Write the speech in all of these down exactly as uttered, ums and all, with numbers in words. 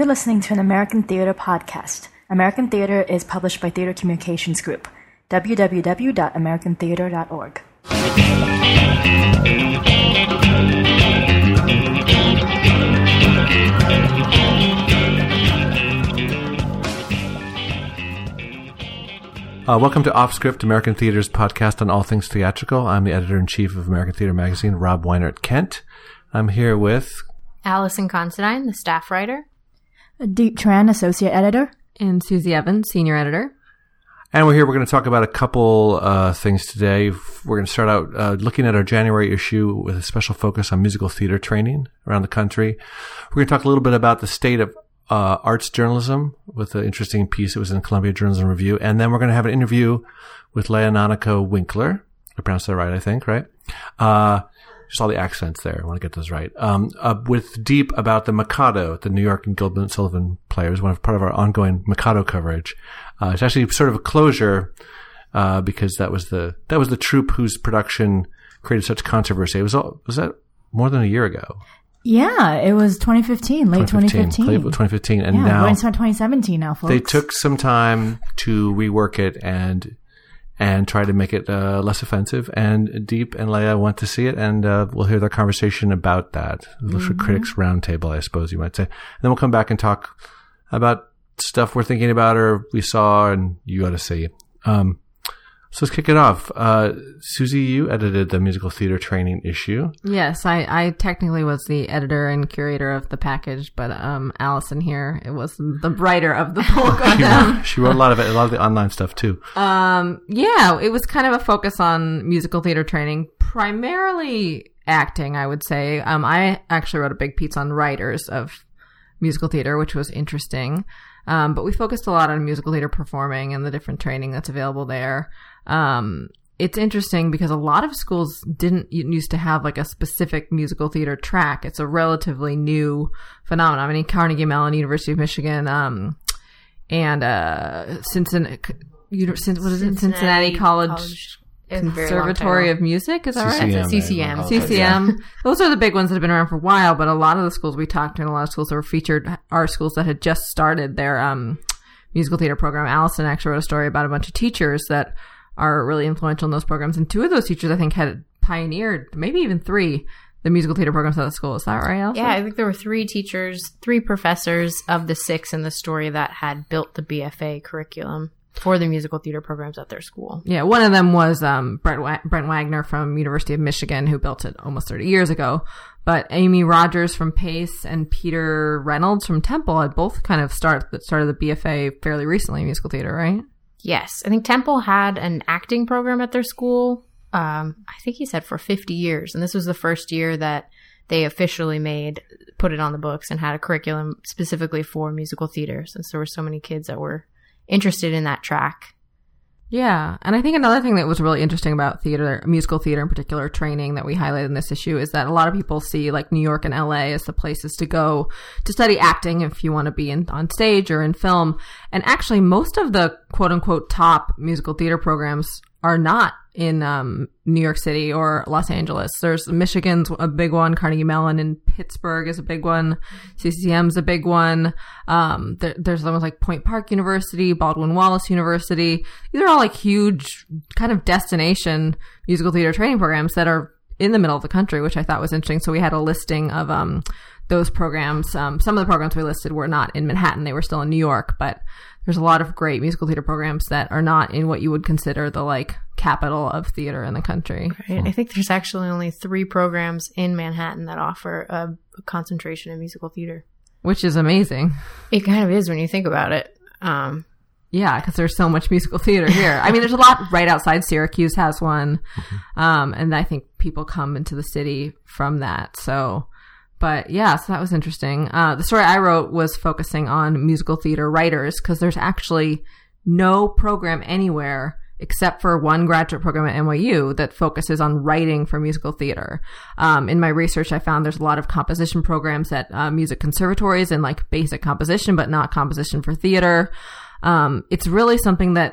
You're listening to an American Theater podcast. American Theater is published by Theater Communications Group. w w w dot american theater dot org. Uh, welcome to Off Script, American Theater's podcast on all things theatrical. I'm the editor-in-chief of American Theater Magazine, Rob Weinert-Kent. I'm here with... Allison Considine, the staff writer. Deep Tran, associate editor. And Susie Evans, senior editor. And we're here, we're going to talk about a couple uh, things today. We're going to start out uh, looking at our January issue with a special focus on musical theater training around the country. We're going to talk a little bit about the state of uh, arts journalism with an interesting piece that was in Columbia Journalism Review. And then we're going to have an interview with Leah Nanako Winkler. I pronounced that right, I think, right? Uh, just all the accents there. I want to get those right. Um, uh, with Deep about the Mikado, the New York and Gilbert Sullivan players, one of part of our ongoing Mikado coverage. Uh, it's actually sort of a closure, uh, because that was the, that was the troupe whose production created such controversy. It was all, was that more than a year ago? Yeah, it was twenty fifteen, late twenty fifteen. Late twenty fifteen. And yeah, now. We're in twenty seventeen now, folks. They took some time to rework it and, and try to make it, uh, less offensive. And Deep and Leah went to see it, and, uh, we'll hear their conversation about that. The mm-hmm. Critics Roundtable, I suppose you might say. And then we'll come back and talk about stuff we're thinking about or we saw and you ought to see. Um, so let's kick it off. Uh, Susie, you edited the musical theater training issue. Yes, I, I technically was the editor and curator of the package, but um, Allison here, it was the writer of the book of she, them. Wrote, she wrote a lot of it, a lot of the online stuff too. Um, yeah, it was kind of a focus on musical theater training, primarily acting, I would say. Um, I actually wrote a big piece on writers of musical theater, which was interesting. Um, but we focused a lot on musical theater performing and the different training that's available there. Um, it's interesting because a lot of schools didn't used to have like a specific musical theater track. It's a relatively new phenomenon. I mean, Carnegie Mellon, University of Michigan, um, and, uh, Cincinnati, what is it? Cincinnati, Cincinnati College, College. Conservatory of Music, is that right? It's a C C M. C C M. Those are the big ones that have been around for a while, but a lot of the schools we talked to and a lot of schools that were featured are schools that had just started their um, musical theater program. Allison actually wrote a story about a bunch of teachers that are really influential in those programs, and two of those teachers I think had pioneered, maybe even three, the musical theater programs at the school. Is that right, Allison? Yeah, I think there were three teachers, three professors of the six in the story that had built the B F A curriculum for the musical theater programs at their school. Yeah, one of them was um, Brent, Wa- Brent Wagner from University of Michigan, who built it almost thirty years ago. But Amy Rogers from Pace and Peter Reynolds from Temple had both kind of start, started the B F A fairly recently in musical theater, right? Yes. I think Temple had an acting program at their school, um, I think he said for fifty years. And this was the first year that they officially made, put it on the books and had a curriculum specifically for musical theater, since there were so many kids that were interested in that track. Yeah. And I think another thing that was really interesting about theater, musical theater in particular, training that we highlighted in this issue is that a lot of people see like New York and L A as the places to go to study acting if you want to be in, on stage or in film. And actually most of the quote unquote top musical theater programs are not in um, New York City or Los Angeles. There's Michigan's a big one, Carnegie Mellon in Pittsburgh is a big one, C C M's a big one. Um, there, there's ones like Point Park University, Baldwin Wallace University. These are all like huge kind of destination musical theater training programs that are in the middle of the country, which I thought was interesting. So we had a listing of um, those programs. Um, some of the programs we listed were not in Manhattan. They were still in New York, but there's a lot of great musical theater programs that are not in what you would consider the like capital of theater in the country. Right. I think there's actually only three programs in Manhattan that offer a, a concentration in musical theater. Which is amazing. It kind of is when you think about it. Um, yeah, because there's so much musical theater here. I mean, there's a lot right outside. Syracuse has one. Mm-hmm. Um, and I think people come into the city from that. So... But yeah, so that was interesting. Uh, the story I wrote was focusing on musical theater writers because there's actually no program anywhere except for one graduate program at N Y U that focuses on writing for musical theater. Um, in my research, I found there's a lot of composition programs at uh, music conservatories and like basic composition, but not composition for theater. Um, it's really something that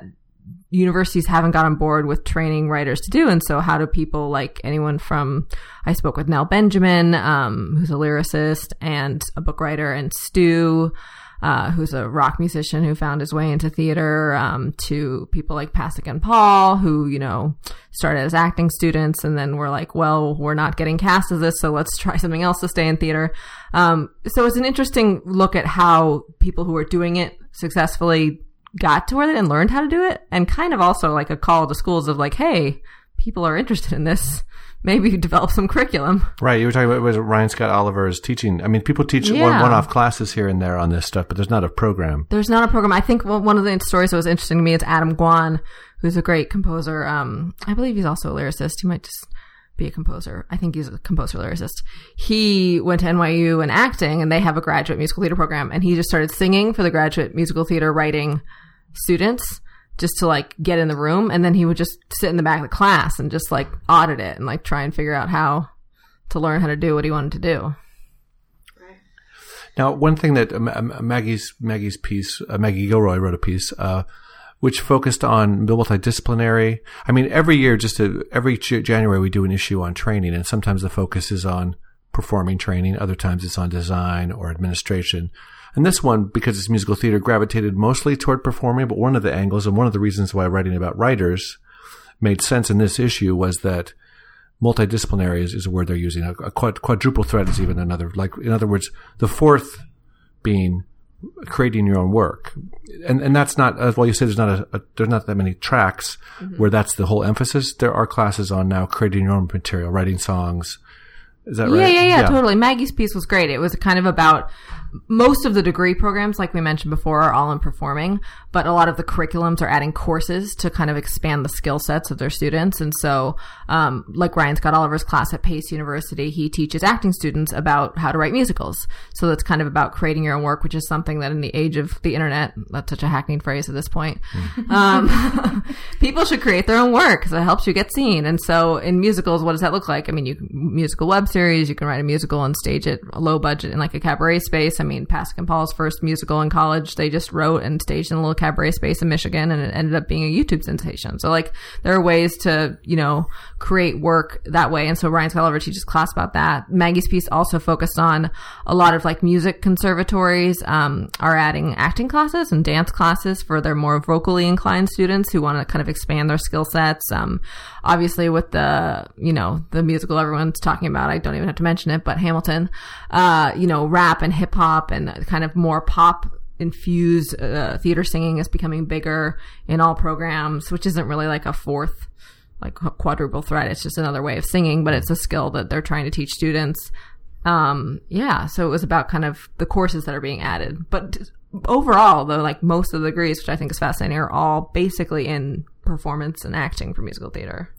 universities haven't got on board with training writers to do. And so how do people like anyone from, I spoke with Nell Benjamin, um, who's a lyricist and a book writer, and Stu, uh, who's a rock musician who found his way into theater, um, to people like Pasek and Paul, who, you know, started as acting students and then were like, well, we're not getting cast as this, so let's try something else to stay in theater. Um, so it's an interesting look at how people who are doing it successfully got to where they and learned how to do it, and kind of also like a call to schools of like, hey, people are interested in this. Maybe develop some curriculum. Right. You were talking about was Ryan Scott Oliver's teaching. I mean, people teach Yeah. one, one-off classes here and there on this stuff, but there's not a program. There's not a program. I think one of the stories that was interesting to me is Adam Guan, who's a great composer. Um, I believe he's also a lyricist. He might just be a composer. I think he's a composer lyricist. He went to N Y U in acting, and they have a graduate musical theater program, and he just started singing for the graduate musical theater writing students just to like get in the room. And then he would just sit in the back of the class and just like audit it and like try and figure out how to learn how to do what he wanted to do. Now, one thing that uh, Maggie's Maggie's piece, uh, Maggie Gilroy wrote a piece, uh, which focused on multidisciplinary. I mean, every year, just to, every January, we do an issue on training, and sometimes the focus is on performing training. Other times it's on design or administration. And this one, because it's musical theater, gravitated mostly toward performing, but one of the angles and one of the reasons why writing about writers made sense in this issue was that multidisciplinary is, is a word they're using. A, a quad, quadruple threat is even another. Like, in other words, the fourth being creating your own work. And and that's not, as well, you say there's not a, a there's not that many tracks mm-hmm. where that's the whole emphasis. There are classes on now creating your own material, writing songs. Is that yeah, right? Yeah, yeah, yeah, totally. Maggie's piece was great. It was kind of about most of the degree programs, like we mentioned before, are all in performing, but a lot of the curriculums are adding courses to kind of expand the skill sets of their students. And so, um, like Ryan Scott Oliver's class at Pace University, he teaches acting students about how to write musicals. So that's kind of about creating your own work, which is something that in the age of the internet, that's such a hackneyed phrase at this point, mm. um, people should create their own work because it helps you get seen. And so in musicals, what does that look like? I mean, you can musical web series, you can write a musical and stage it a low budget in like a cabaret space. I mean, Pasek and Paul's first musical in college, they just wrote and staged in a little cabaret space in Michigan, and it ended up being a YouTube sensation. So like there are ways to, you know, create work that way. And so Ryan Scott Oliver teaches class about that. Maggie's piece also focused on a lot of like music conservatories, um, are adding acting classes and dance classes for their more vocally inclined students who want to kind of expand their skill sets. Um, obviously with the, you know, the musical everyone's talking about, I don't even have to mention it, but Hamilton, uh, you know, rap and hip hop and kind of more pop infused uh, theater singing is becoming bigger in all programs, which isn't really like a fourth like quadruple threat. It's just another way of singing, but it's a skill that they're trying to teach students. Um, yeah, so it was about kind of the courses that are being added. But overall, though, like most of the degrees, which I think is fascinating, are all basically in performance and acting for musical theater.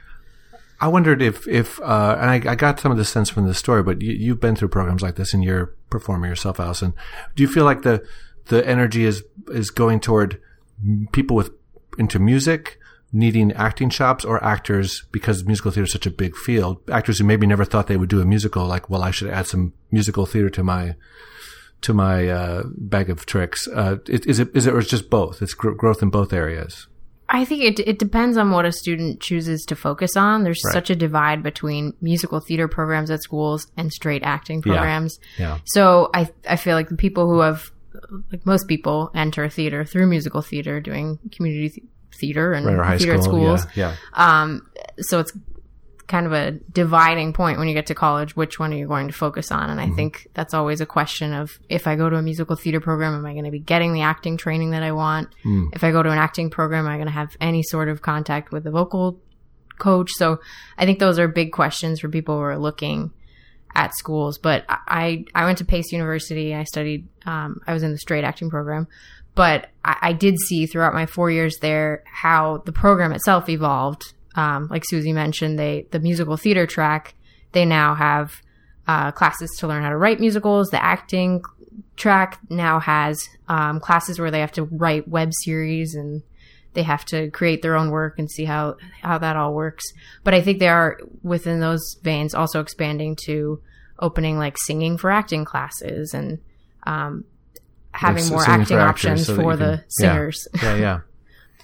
I wondered if, if uh, and I, I got some of the sense from the story, but you, you've been through programs like this and you're performing yourself, Allison. Do you feel like the the energy is is going toward people with into music needing acting chops, or actors, because musical theater is such a big field, actors who maybe never thought they would do a musical, like, well, I should add some musical theater to my to my uh, bag of tricks. Uh, is it is it or it's just both? It's gr- growth in both areas. I think it it depends on what a student chooses to focus on. There's right. such a divide between musical theater programs at schools and straight acting programs. Yeah. yeah. So I I feel like the people who have, like most people, enter theater through musical theater, doing community th- theater and right, or high theater school, at schools. Yeah, yeah. Um, so it's kind of a dividing point when you get to college, which one are you going to focus on? And I mm-hmm. think that's always a question of, if I go to a musical theater program, am I going to be getting the acting training that I want? Mm. If I go to an acting program, am I going to have any sort of contact with a vocal coach? So I think those are big questions for people who are looking at schools. But I, I went to Pace University. I studied, um, I was in the straight acting program. But I, I did see throughout my four years there how the program itself evolved. Um, like Susie mentioned, they the musical theater track, they now have uh, classes to learn how to write musicals. The acting track now has um, classes where they have to write web series and they have to create their own work and see how, how that all works. But I think they are, within those veins, also expanding to opening like singing for acting classes and um, having like more acting acting for options so for can, the singers. Yeah, yeah. yeah.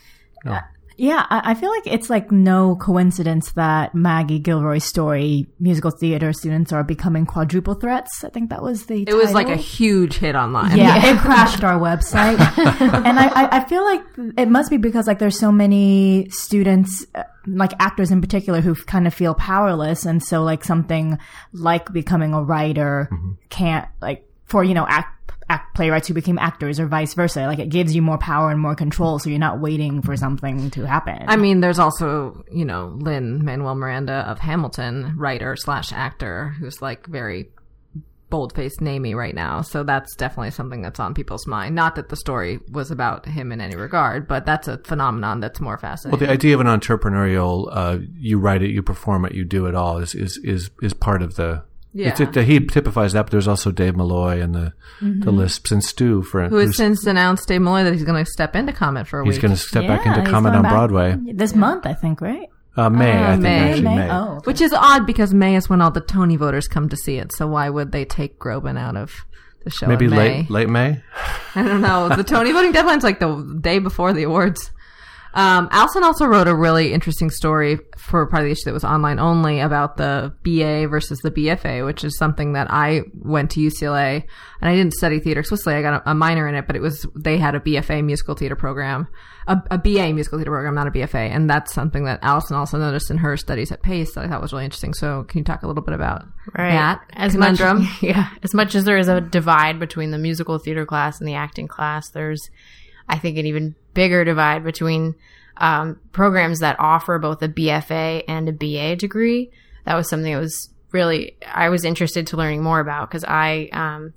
No. Yeah, I I feel like it's like no coincidence that Maggie Gilroy's story, musical theater students are becoming quadruple threats. I think that was the It title. was like a huge hit online. Yeah, it crashed our website. And I, I, I feel like it must be because like there's so many students, uh, like actors in particular, who kind of feel powerless. And so like something like becoming a writer mm-hmm. can't like for, you know, act, act playwrights who became actors or vice versa. Like it gives you more power and more control. So you're not waiting for something to happen. I mean, there's also, you know, Lin-Manuel Miranda of Hamilton, writer slash actor, who's like very bold-faced namey right now. So that's definitely something that's on people's mind. Not that the story was about him in any regard, but that's a phenomenon that's more fascinating. Well, the idea of an entrepreneurial, uh, you write it, you perform it, you do it all is, is, is, is part of the, yeah. It's, it, he typifies that, but there's also Dave Malloy and the, mm-hmm. the Lisps and Stu, for who has since announced, Dave Malloy, that he's going to step into Comet for a he's week. He's going to step yeah, back into Comet on back Broadway. This yeah. month, I think, right? Uh, May, uh, I think, May. actually, May. May. Oh, okay. Which is odd because May is when all the Tony voters come to see it. So why would they take Groban out of the show Maybe in May? late, late May? I don't know. The Tony voting deadline's like the day before the awards. Um, Alison also wrote a really interesting story for part of the issue that was online only about the B A versus the B F A, which is something that I went to U C L A and I didn't study theater explicitly. I got a, a minor in it, but it was, they had a B F A musical theater program, a, a B A musical theater program, not a B F A. And that's something that Alison also noticed in her studies at Pace that I thought was really interesting. So can you talk a little bit about right. that as conundrum? Much, yeah. As much as there is a divide between the musical theater class and the acting class, there's, I think, an even bigger divide between Um, programs that offer both a B F A and a B A degree. That was something that was really, I was interested to learning more about because I, um,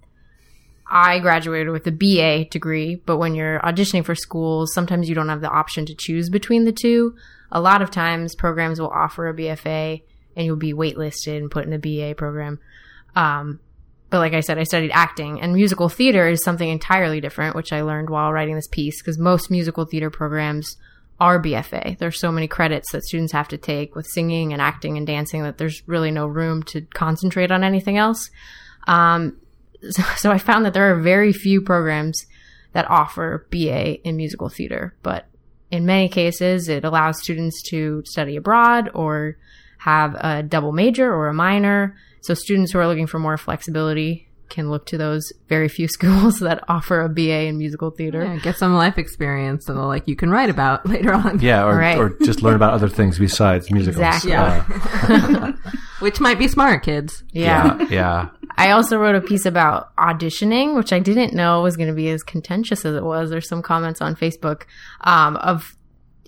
I graduated with a B A degree, but when you're auditioning for schools, sometimes you don't have the option to choose between the two. A lot of times programs will offer a B F A and you'll be waitlisted and put in a B A program. Um, But like I said, I studied acting, and musical theater is something entirely different, which I learned while writing this piece because most musical theater programs are B F A. There's so many credits that students have to take with singing and acting and dancing that there's really no room to concentrate on anything else. Um, so, so I found that there are very few programs that offer B A in musical theater, but in many cases it allows students to study abroad or have a double major or a minor. So students who are looking for more flexibility can look to those very few schools that offer a B A in musical theater. Yeah, get some life experience that like you can write about later on. Yeah, or, right. or just learn about other things besides musicals. Exactly. Yeah. Uh, Which might be smart, kids. Yeah. yeah. Yeah. I also wrote a piece about auditioning, which I didn't know was going to be as contentious as it was. There's some comments on Facebook um, of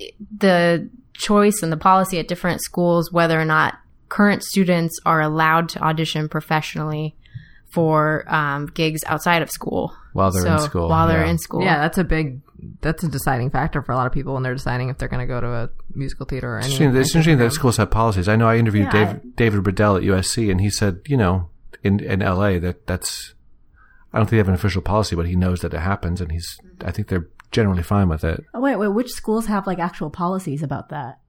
the choice and the policy at different schools, whether or not current students are allowed to audition professionally for um, gigs outside of school. While they're so, in school. While they're yeah. in school. Yeah, that's a big, that's a deciding factor for a lot of people when they're deciding if they're going to go to a musical theater or It's anything. interesting, it's interesting that schools have policies. I know I interviewed Yeah, Dave, I- David Riddell at U S C, and he said, you know, in, in L A that that's, I don't think they have an official policy, but he knows that it happens, and he's, I think they're generally fine with it. Oh, wait, wait. Which schools have like actual policies about that?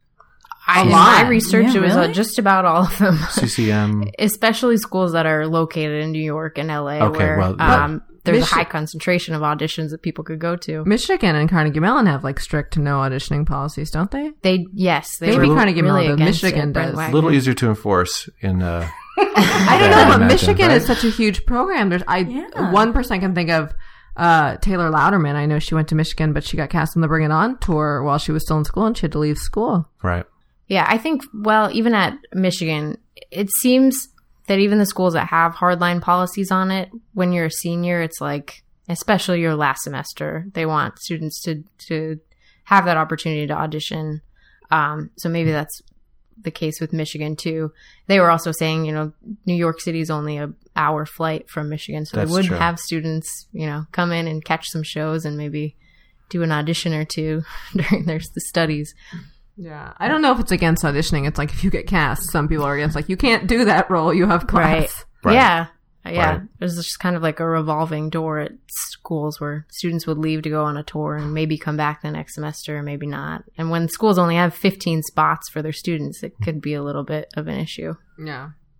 I, in lot. my research, Yeah, it was uh, really? just about all of them. C C M. Especially schools that are located in New York and L A, Okay, where well, um, there's Mich- a high concentration of auditions that people could go to. Michigan and Carnegie Mellon have like strict no auditioning policies, don't they? They yes, they Maybe were Carnegie really Mellon, but against Michigan it, Brent does. A Wagner. little easier to enforce in, uh, I don't Yeah, I know, but imagine, Michigan right? is such a huge program. There's I Yeah. one person can think of uh, Taylor Louderman. I know she went to Michigan, but she got cast on the Bring It On tour while she was still in school, and she had to leave school. right. Yeah, I think, well, even at Michigan, it seems that even the schools that have hardline policies on it, when you're a senior, it's like, especially your last semester, they want students to, to have that opportunity to audition. Um, so maybe that's the case with Michigan too. They were also saying, you know, New York City is only a hour flight from Michigan. So That's they would true. have students, you know, come in and catch some shows and maybe do an audition or two during their the studies. Yeah, I don't know if it's against auditioning. It's like if you get cast, some people are against like you can't do that role. You have class. Right. Right. Yeah. Yeah. Right. There's just kind of like a revolving door at schools where students would leave to go on a tour and maybe come back the next semester, maybe not. And when schools only have fifteen spots for their students, it could be a little bit of an issue. Yeah.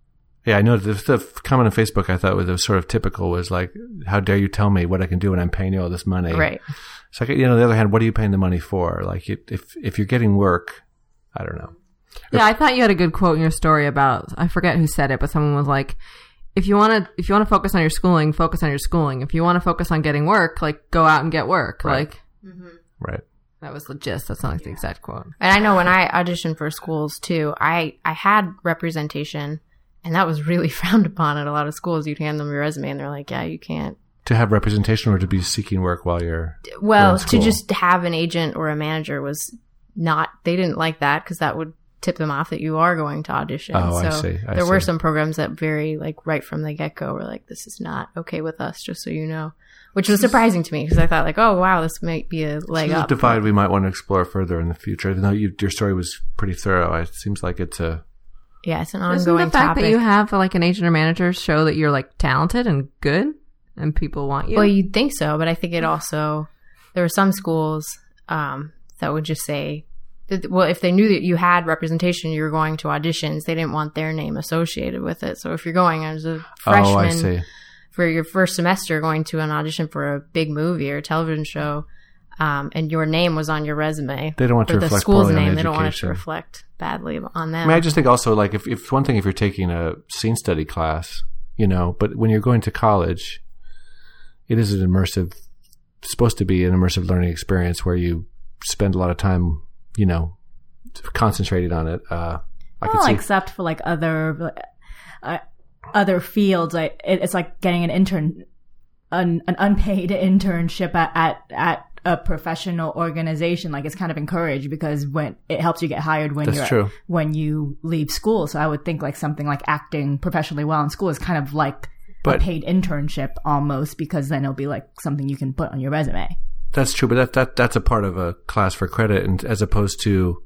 Yeah, I know the, the comment on Facebook I thought was, was sort of typical was like, how dare you tell me what I can do when I'm paying you all this money? Right. It's like, you know, on the other hand, what are you paying the money for? Like, if if you're getting work, I don't know. Yeah, I thought you had a good quote in your story about, I forget who said it, but someone was like, if you want to if you want to focus on your schooling, focus on your schooling. If you want to focus on getting work, like, go out and get work. Right. Like, Mm-hmm. Right. that was the gist. That's not like the exact quote. And I know when I auditioned for schools too, I, I had representation, and that was really frowned upon at a lot of schools. You'd hand them your resume and they're like, yeah, you can't. To have representation or to be seeking work while you're Well, you're in to school? just have an agent or a manager was not, they didn't like that because that would tip them off that you are going to audition. Oh, so I see. I there were see. some programs that very, like, right from the get-go were like, this is not okay with us, just so you know. Which was surprising to me because I thought, like, oh, wow, this might be a leg This is up. a divide we might want to explore further in the future. Even though you, your story was pretty thorough, it seems like it's a... Yeah, it's an Doesn't ongoing the fact topic. that you have like an agent or manager show that you're like talented and good and people want you? Well, you'd think so, but I think it also, there were some schools um, that would just say, that, well, if they knew that you had representation, you were going to auditions, they didn't want their name associated with it. So if you're going as a freshman Oh, I see. for your first semester, going to an audition for a big movie or a television show, um, and your name was on your resume, They don't want to or the reflect school's poorly on name, they don't want it to education. reflect badly on them. I mean, I just think also, like, if, if one thing, if you're taking a scene study class, you know, but when you're going to college, it is an immersive, supposed to be an immersive learning experience where you spend a lot of time, you know, concentrated on it. Uh, I can Well, see. except for like other uh, other fields, like it, it's like getting an intern, an, an unpaid internship at, at at a professional organization. Like, it's kind of encouraged because when it helps you get hired when That's you're true. when you leave school. So I would think like something like acting professionally well in school is kind of like But- a paid internship almost, because then it'll be like something you can put on your resume. That's true, but that, that that's a part of a class for credit, and as opposed to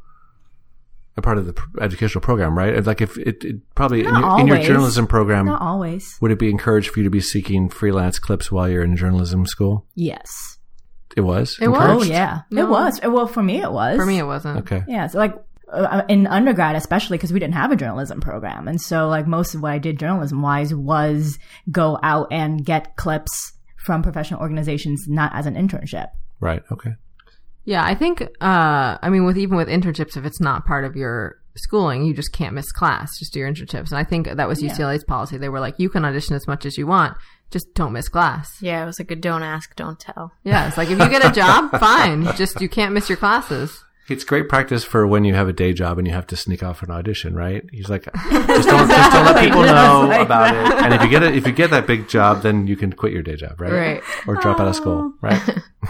a part of the pr- educational program, right? Like, if it, it probably in Not your, in your always. journalism program, Not always. would it be encouraged for you to be seeking freelance clips while you're in journalism school? Yes. It was. It was. Oh encouraged? yeah, No. it was. Well, for me it was. For me, it wasn't. Okay. Yeah, so like uh, in undergrad, especially because we didn't have a journalism program, and so like most of what I did journalism wise was go out and get clips from professional organizations, not as an internship. Right. Okay. Yeah, I think, uh, I mean, with even with internships, if it's not part of your schooling, you just can't miss class, just do your internships. And I think that was U C L A's policy. They were like, you can audition as much as you want, just don't miss class. Yeah, it was like a don't ask, don't tell. Yeah, it's like, if you get a job, fine, just you can't miss your classes. It's great practice for when you have a day job and you have to sneak off an audition, right? He's like, just don't, just don't let people know Like about that. it. And if you get it, if you get that big job, then you can quit your day job, right? Right. Or drop out of school, right?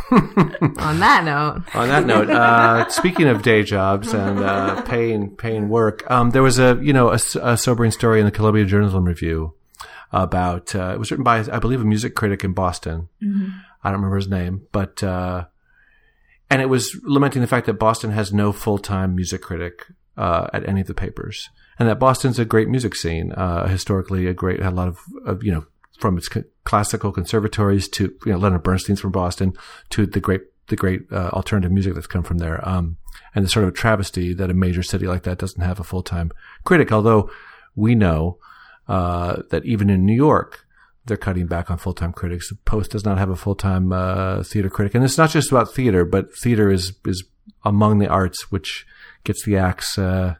On that note, On that note, uh, speaking of day jobs and uh, paying paying work, um, there was a you know a, s- a sobering story in the Columbia Journalism Review about uh, it was written by, I believe, a music critic in Boston. I don't remember his name, but uh, and it was lamenting the fact that Boston has no full time music critic uh, at any of the papers, and that Boston's a great music scene, uh, historically a great had a lot of, of you know. From its c- classical conservatories to, you know, Leonard Bernstein's from Boston to the great, the great, uh, alternative music that's come from there. Um, and it's sort of a travesty that a major city like that doesn't have a full-time critic. Although we know, uh, that even in New York, they're cutting back on full-time critics. The Post does not have a full-time, uh, theater critic. And it's not just about theater, but theater is, is among the arts, which gets the axe, uh,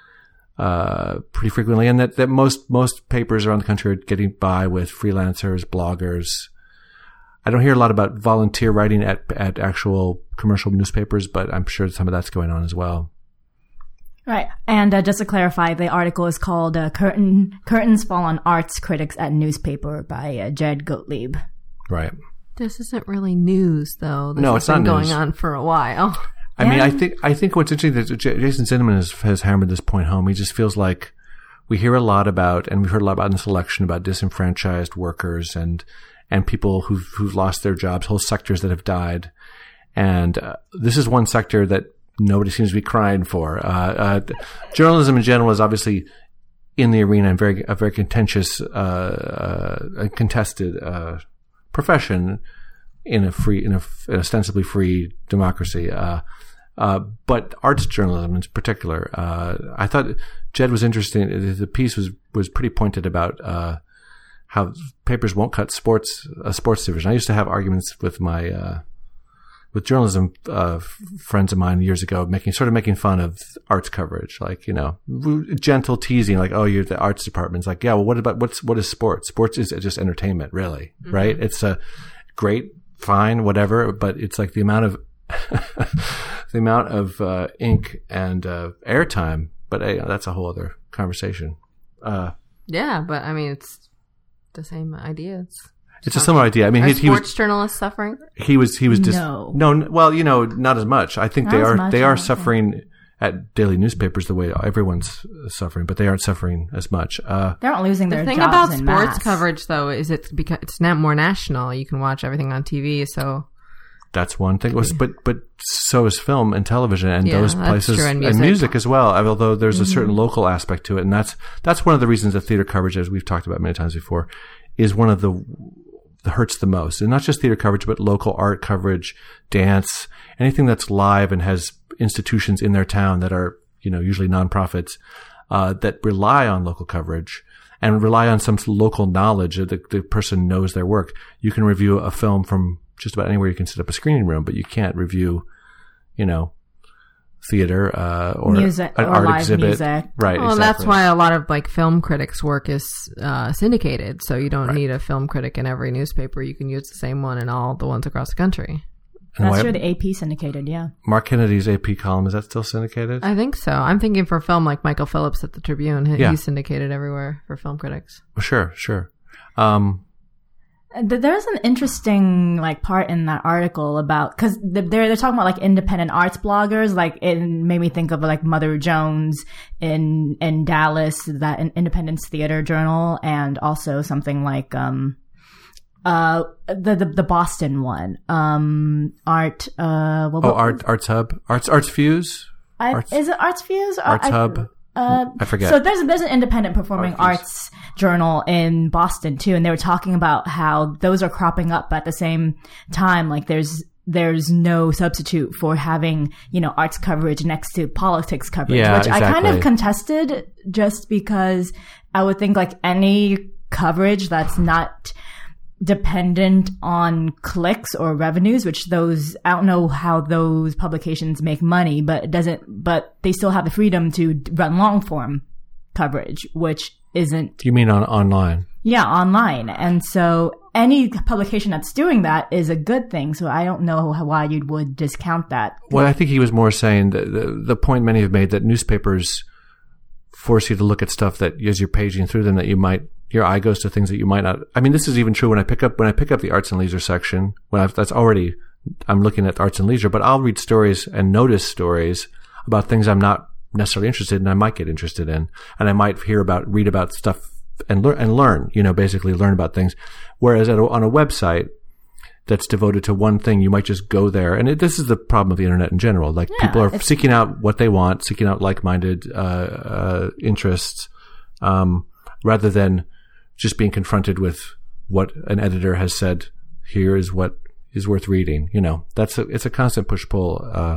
uh, pretty frequently, and that, that most, most papers around the country are getting by with freelancers, bloggers. I don't hear a lot about volunteer writing at, at actual commercial newspapers, but I'm sure some of that's going on as well. Right. And uh, just to clarify, the article is called uh, Curtain Curtains Fall on Arts Critics at Newspaper by uh, Jed Gottlieb. Right. this isn't really news, though. This No, has it's not been going news. on for a while. I mean, Yeah. I think I think what's interesting is that J- Jason Zinnemann has, has hammered this point home. He just feels like we hear a lot about, and we've heard a lot about in this election, about disenfranchised workers and and people who've who've lost their jobs, whole sectors that have died. And uh, this is one sector that nobody seems to be crying for. Uh, uh, journalism in general is obviously in the arena and very a very contentious, uh, uh, contested uh, profession in a free, in a, an ostensibly free democracy. Uh, Uh, but arts journalism in particular, uh, I thought Jed was interesting. The piece was, was pretty pointed about, uh, how papers won't cut sports, a sports division. I used to have arguments with my, uh, with journalism, uh, friends of mine years ago, making, sort of making fun of arts coverage, like, you know, gentle teasing, like, oh, you're the arts department. It's like, yeah, well, what about, what's, what is sports? Sports is just entertainment, really, mm-hmm. right? It's a great, fine, whatever, but it's like the amount of, the amount of, uh, ink and, uh, airtime, but hey, that's a whole other conversation. Uh, yeah, but I mean, it's the same idea. It's, it's a similar idea. I mean, are he, sports he was journalists suffering. He was, he was just, no. no, well, you know, not as much. I think Not they as are, much, they are okay. suffering at daily newspapers the way everyone's suffering, but they aren't suffering as much. Uh, They're not losing their The thing jobs about en sports masse. coverage, though, is it's because it's now more national. You can watch everything on T V, so that's one thing. But, but so is film and television and Yeah, those that's places true, and and music. music as well. Although there's a certain local aspect to it. And that's, that's one of the reasons that theater coverage, as we've talked about many times before, is one of the, that hurts the most. And not just theater coverage, but local art coverage, dance, anything that's live and has institutions in their town that are, you know, usually nonprofits, uh, that rely on local coverage and rely on some local knowledge that the, the person knows their work. You can review a film from just about anywhere you can set up a screening room, but you can't review, you know, theater, uh, or Music, an or art live exhibit. music. Right. well, exactly. that's why a lot of like film critics' work is uh, syndicated. So you don't Right. need a film critic in every newspaper. You can use the same one in all the ones across the country. And That's why- true. The A P syndicated, yeah. Mark Kennedy's A P column, is that still syndicated? I think so. I'm thinking for film like Michael Phillips at the Tribune. He- Yeah. He's syndicated everywhere for film critics. Sure, sure. Um, Th- There's an interesting like part in that article about because they're they're talking about like independent arts bloggers. Like it made me think of like Mother Jones in in Dallas, that in Independence Theater Journal, and also something like um uh the the, the Boston one um art uh what, oh, what- Art, Arts Hub, Arts, Arts Fuse, I, Arts- is it Arts Fuse? Or Arts I- Hub. Uh, I forget. So there's there's an independent performing Art arts journal in Boston too, and they were talking about how those are cropping up at the same time. Like there's there's no substitute for having, you know, arts coverage next to politics coverage, Yeah, which I kind exactly. of contested just because I would think like any coverage that's not dependent on clicks or revenues, which those, I don't know how those publications make money, but it doesn't, but they still have the freedom to run long form coverage, which isn't, You mean on online? yeah, online. And so any publication that's doing that is a good thing. So I don't know how, why you would discount that. Well, I think he was more saying that the, the point many have made that newspapers force you to look at stuff that as you're paging through them that you might, your eye goes to things that you might not. I mean, this is even true when I pick up, when I pick up the arts and leisure section, when I've, that's already, I'm looking at arts and leisure, but I'll read stories and notice stories about things I'm not necessarily interested in. I might get interested in, and I might hear about, read about stuff and learn, and learn, you know, basically learn about things. Whereas at a, on a website that's devoted to one thing, you might just go there. And it, this is the problem of the internet in general. Like Yeah, people are it's- seeking out what they want, seeking out like-minded, uh, uh, interests, um, rather than just being confronted with what an editor has said. Here is what is worth reading. You know, that's a, it's a constant push-pull. Uh,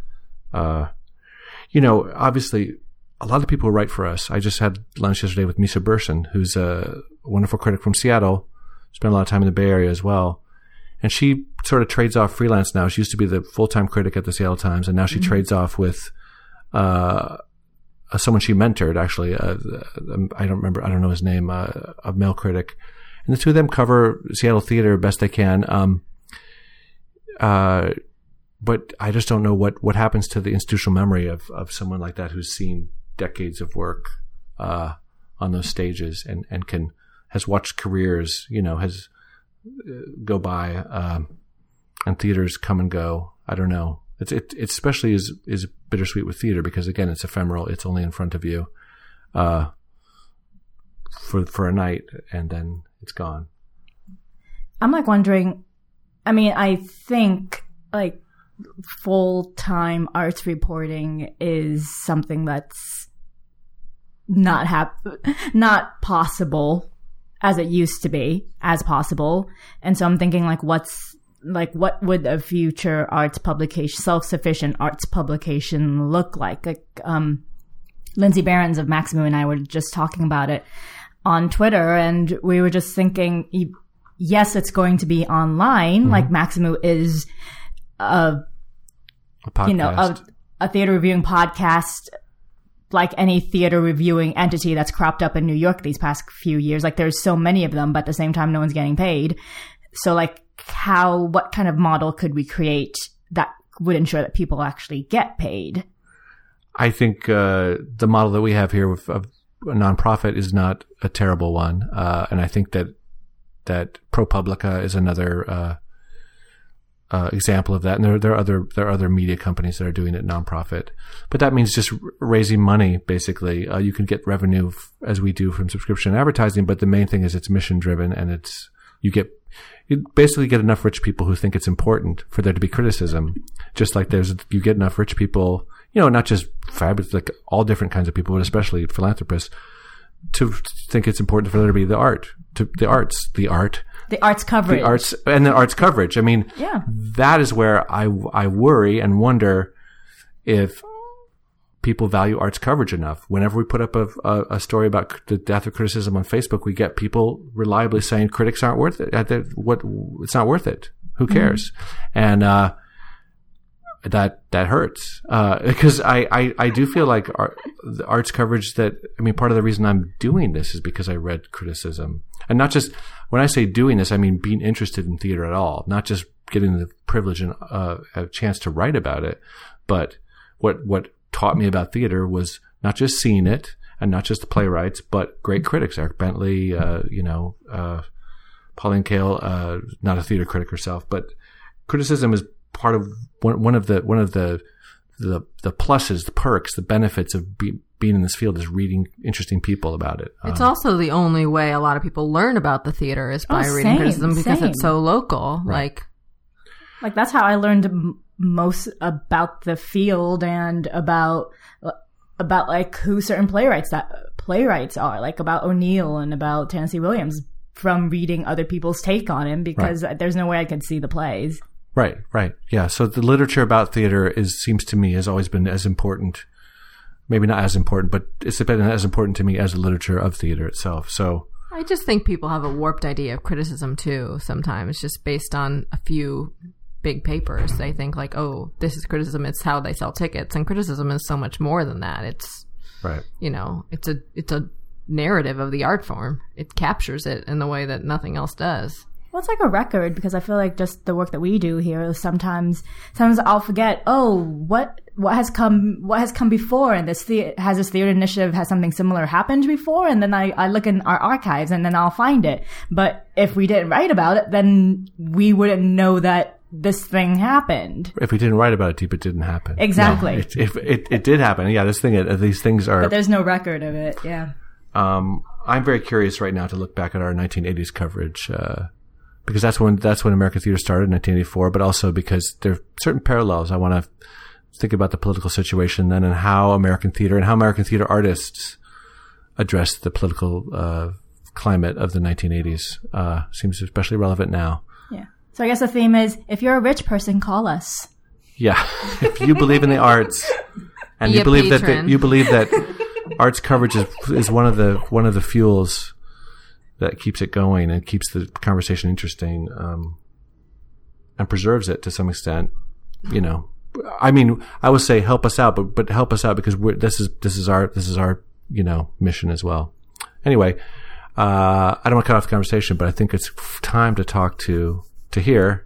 uh, you know, obviously a lot of people write for us. I just had lunch yesterday with Misa Burson, who's a wonderful critic from Seattle, spent a lot of time in the Bay Area as well. And she sort of trades off freelance now. She used to be the full-time critic at the Seattle Times, and now she mm-hmm. trades off with, uh, Uh, someone she mentored, actually, uh, uh, I don't remember, I don't know his name, uh, a male critic. And the two of them cover Seattle theater best they can. Um, uh, but I just don't know what, what happens to the institutional memory of, of someone like that who's seen decades of work, uh, on those stages and, and can, has watched careers, you know, has uh, go by, um, and theaters come and go. I don't know. It's, it, it especially is, is bittersweet with theater because again, it's ephemeral. It's only in front of you, uh, for, for a night and then it's gone. I'm like wondering, I mean, I think like full-time arts reporting is something that's not hap- not possible as it used to be, as possible. And so I'm thinking like, what's, like what would a future arts publication, self-sufficient arts publication look like? Like, um, Lindsay Behrens of Maximu and I were just talking about it on Twitter, and we were just thinking, yes, it's going to be online. Mm-hmm. Like Maximu is a, a podcast. you know, a, a theater reviewing podcast, like any theater reviewing entity that's cropped up in New York these past few years. Like there's so many of them, but at the same time, no one's getting paid. So like how, what kind of model could we create that would ensure that people actually get paid? I think uh, the model that we have here with of a nonprofit is not a terrible one, uh, and I think that that ProPublica is another uh, uh, example of that. And there, there are other there are other media companies that are doing it nonprofit, but that means just raising money. Basically, uh, you can get revenue f- as we do from subscription advertising, but the main thing is it's mission driven, and it's you get. You basically get enough rich people who think it's important for there to be criticism. Just like there's, you get enough rich people, you know, not just fabulous, like all different kinds of people, but especially philanthropists, to think it's important for there to be the art, to the arts, the art, the arts coverage, the arts, and the arts coverage. I mean, yeah, that is where I, I worry and wonder if people value arts coverage enough. Whenever we put up a, a, a story about the death of criticism on Facebook, we get people reliably saying critics aren't worth it. What, it's not worth it. Who cares? Mm-hmm. And, uh, that, that hurts. Uh, because I, I, I do feel like art, the arts coverage that, I mean, part of the reason I'm doing this is because I read criticism. And not just, when I say doing this, I mean being interested in theater at all, not just getting the privilege and, uh, a chance to write about it, but what, what, taught me about theater was not just seeing it and not just the playwrights, but great critics. Eric Bentley, uh, you know, uh, Pauline Kael, uh, not a theater critic herself, but criticism is part of one, one of the, one of the, the, the pluses, the perks, the benefits of be, being in this field is reading interesting people about it. It's um, also the only way a lot of people learn about the theater is by oh, reading same, criticism because same. it's so local. Right. Like, like that's how I learned m- most about the field and about about like who certain playwrights that playwrights are, like about O'Neill and about Tennessee Williams, from reading other people's take on him, because right. there's no way I could see the plays. Right, right, yeah. So the literature about theater is seems to me has always been as important, maybe not as important, but it's been as important to me as the literature of theater itself. So I just think people have a warped idea of criticism too. Sometimes just based on a few big papers, they think like, oh, this is criticism, it's how they sell tickets, and criticism is so much more than that. It's right, you know, it's a it's a narrative of the art form. It captures it in the way that nothing else does. Well, it's like a record, because I feel like just the work that we do here, sometimes sometimes I'll forget, oh, what what has come what has come before, and this the- has this theater initiative, has something similar happened before, and then I, I look in our archives and then I'll find it. But if we didn't write about it, then we wouldn't know that this thing happened. If we didn't write about it, deep, it didn't happen. Exactly. No, it, it, it, it did happen. Yeah, this thing, it, these things are. But there's no record of it. Yeah. Um, I'm very curious right now to look back at our nineteen eighties coverage, uh, because that's when that's when American theater started in nineteen eighty-four. But also because there are certain parallels. I want to think about the political situation then, and how American theater and how American theater artists addressed the political uh, climate of the nineteen eighties. Uh, seems especially relevant now. Yeah. So I guess the theme is, if you're a rich person, call us. Yeah. If you believe in the arts and Be you believe patron. that the, you believe that arts coverage is, is one of the one of the fuels that keeps it going and keeps the conversation interesting, um, and preserves it to some extent, you know. I mean, I would say help us out, but but help us out because we're, this is this is our this is our you know mission as well. Anyway, uh, I don't want to cut off the conversation, but I think it's time to talk to. to hear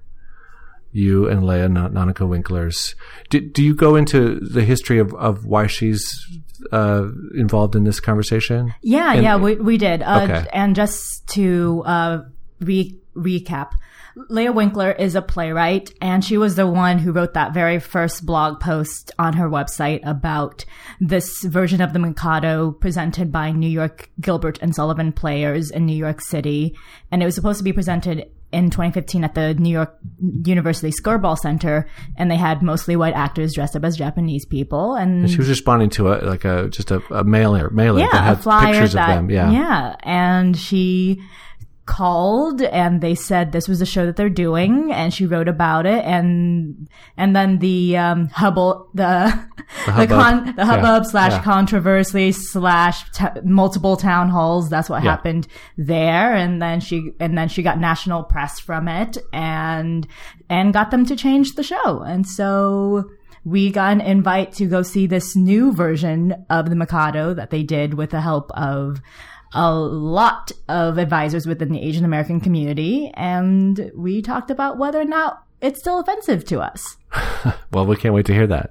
you and Leah Nanako Winklers. Do, do you go into the history of, of why she's uh, involved in this conversation? Yeah, and, yeah, we we did. Uh, okay. And just to uh, re- recap, Leah Winkler is a playwright, and she was the one who wrote that very first blog post on her website about this version of the Mikado presented by New York Gilbert and Sullivan Players in New York City. And it was supposed to be presented in twenty fifteen at the New York University Skirball Center, and they had mostly white actors dressed up as Japanese people. And, and she was responding to a like a just a, a mailer mailer yeah, that had a flyer pictures that, of them. Yeah, yeah, and she called and they said this was a show that they're doing, and she wrote about it, and and then the um hubble the the hubbub, the, con, the hubbub yeah. slash yeah. controversy slash t- multiple town halls. That's what yeah. happened there, and then she and then she got national press from it, and and got them to change the show, and so we got an invite to go see this new version of The Mikado that they did with the help of a lot of advisors within the Asian American community, and we talked about whether or not it's still offensive to us. Well, we can't wait to hear that.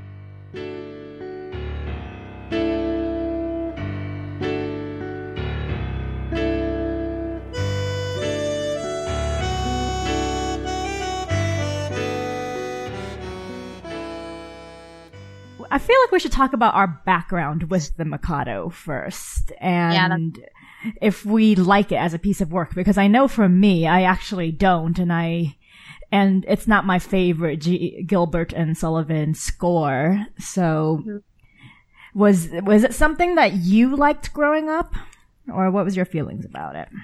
I feel like we should talk about our background with The Mikado first, and yeah, if we like it as a piece of work, because I know for me, I actually don't, and I, and it's not my favorite G- Gilbert and Sullivan score. So, mm-hmm. was was it something that you liked growing up, or what was your feelings about it?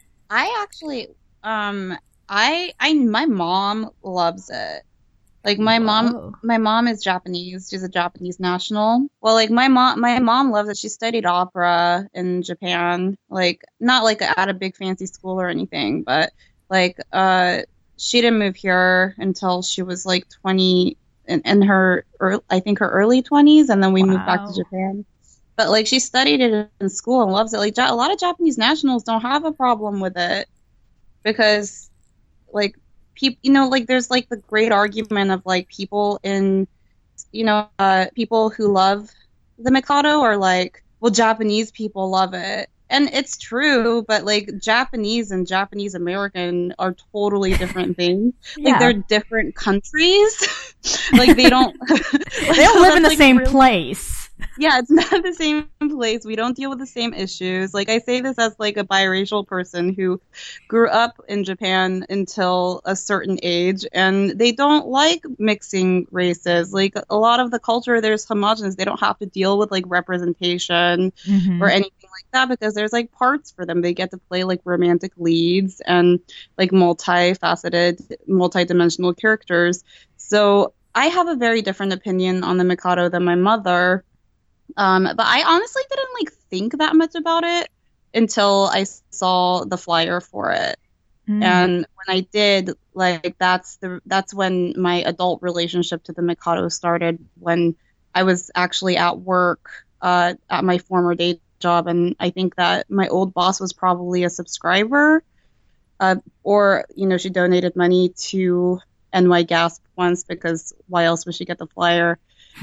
I actually, um, I, I, my mom loves it. Like my Whoa. mom, my mom is Japanese. She's a Japanese national. Well, like my mom, my mom loves it. She studied opera in Japan. Like not like at a big fancy school or anything, but like uh, she didn't move here until she was like twenty, in, in her, early, I think her early twenties, and then we wow. moved back to Japan. But like she studied it in school and loves it. Like a lot of Japanese nationals don't have a problem with it because, like. People, you know, like there's like the great argument of like people in, you know, uh, people who love The Mikado are like, well, Japanese people love it. And it's true, but like Japanese and Japanese American are totally different things. Like yeah. they're different countries. Like they don't, like, they don't live in the like same really, place. Yeah, it's not the same place. We don't deal with the same issues. Like I say this as like a biracial person who grew up in Japan until a certain age, and they don't like mixing races. Like a lot of the culture there's homogenous. They don't have to deal with like representation mm-hmm. or anything like that because there's like parts for them. They get to play like romantic leads and like multifaceted, multidimensional characters. So I have a very different opinion on The Mikado than my mother. Um, but I honestly didn't like think that much about it until I saw the flyer for it. Mm. And when I did, like that's the that's when my adult relationship to The Mikado started, when I was actually at work uh, at my former day job, and I think that my old boss was probably a subscriber, uh, or you know she donated money to N Y Gasp once because why else would she get the flyer?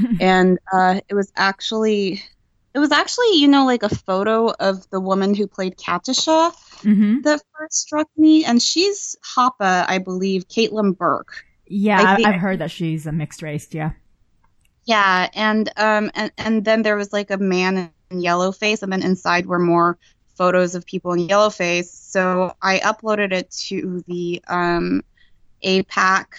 And uh, it was actually, it was actually, you know, like a photo of the woman who played Katusha mm-hmm. that first struck me. And she's Hapa, I believe, Caitlin Burke. Yeah, think, I've heard that she's a mixed race, yeah. Yeah, and um, and, and then there was like a man in yellowface, and then inside were more photos of people in yellowface. So I uploaded it to the um, A PAC,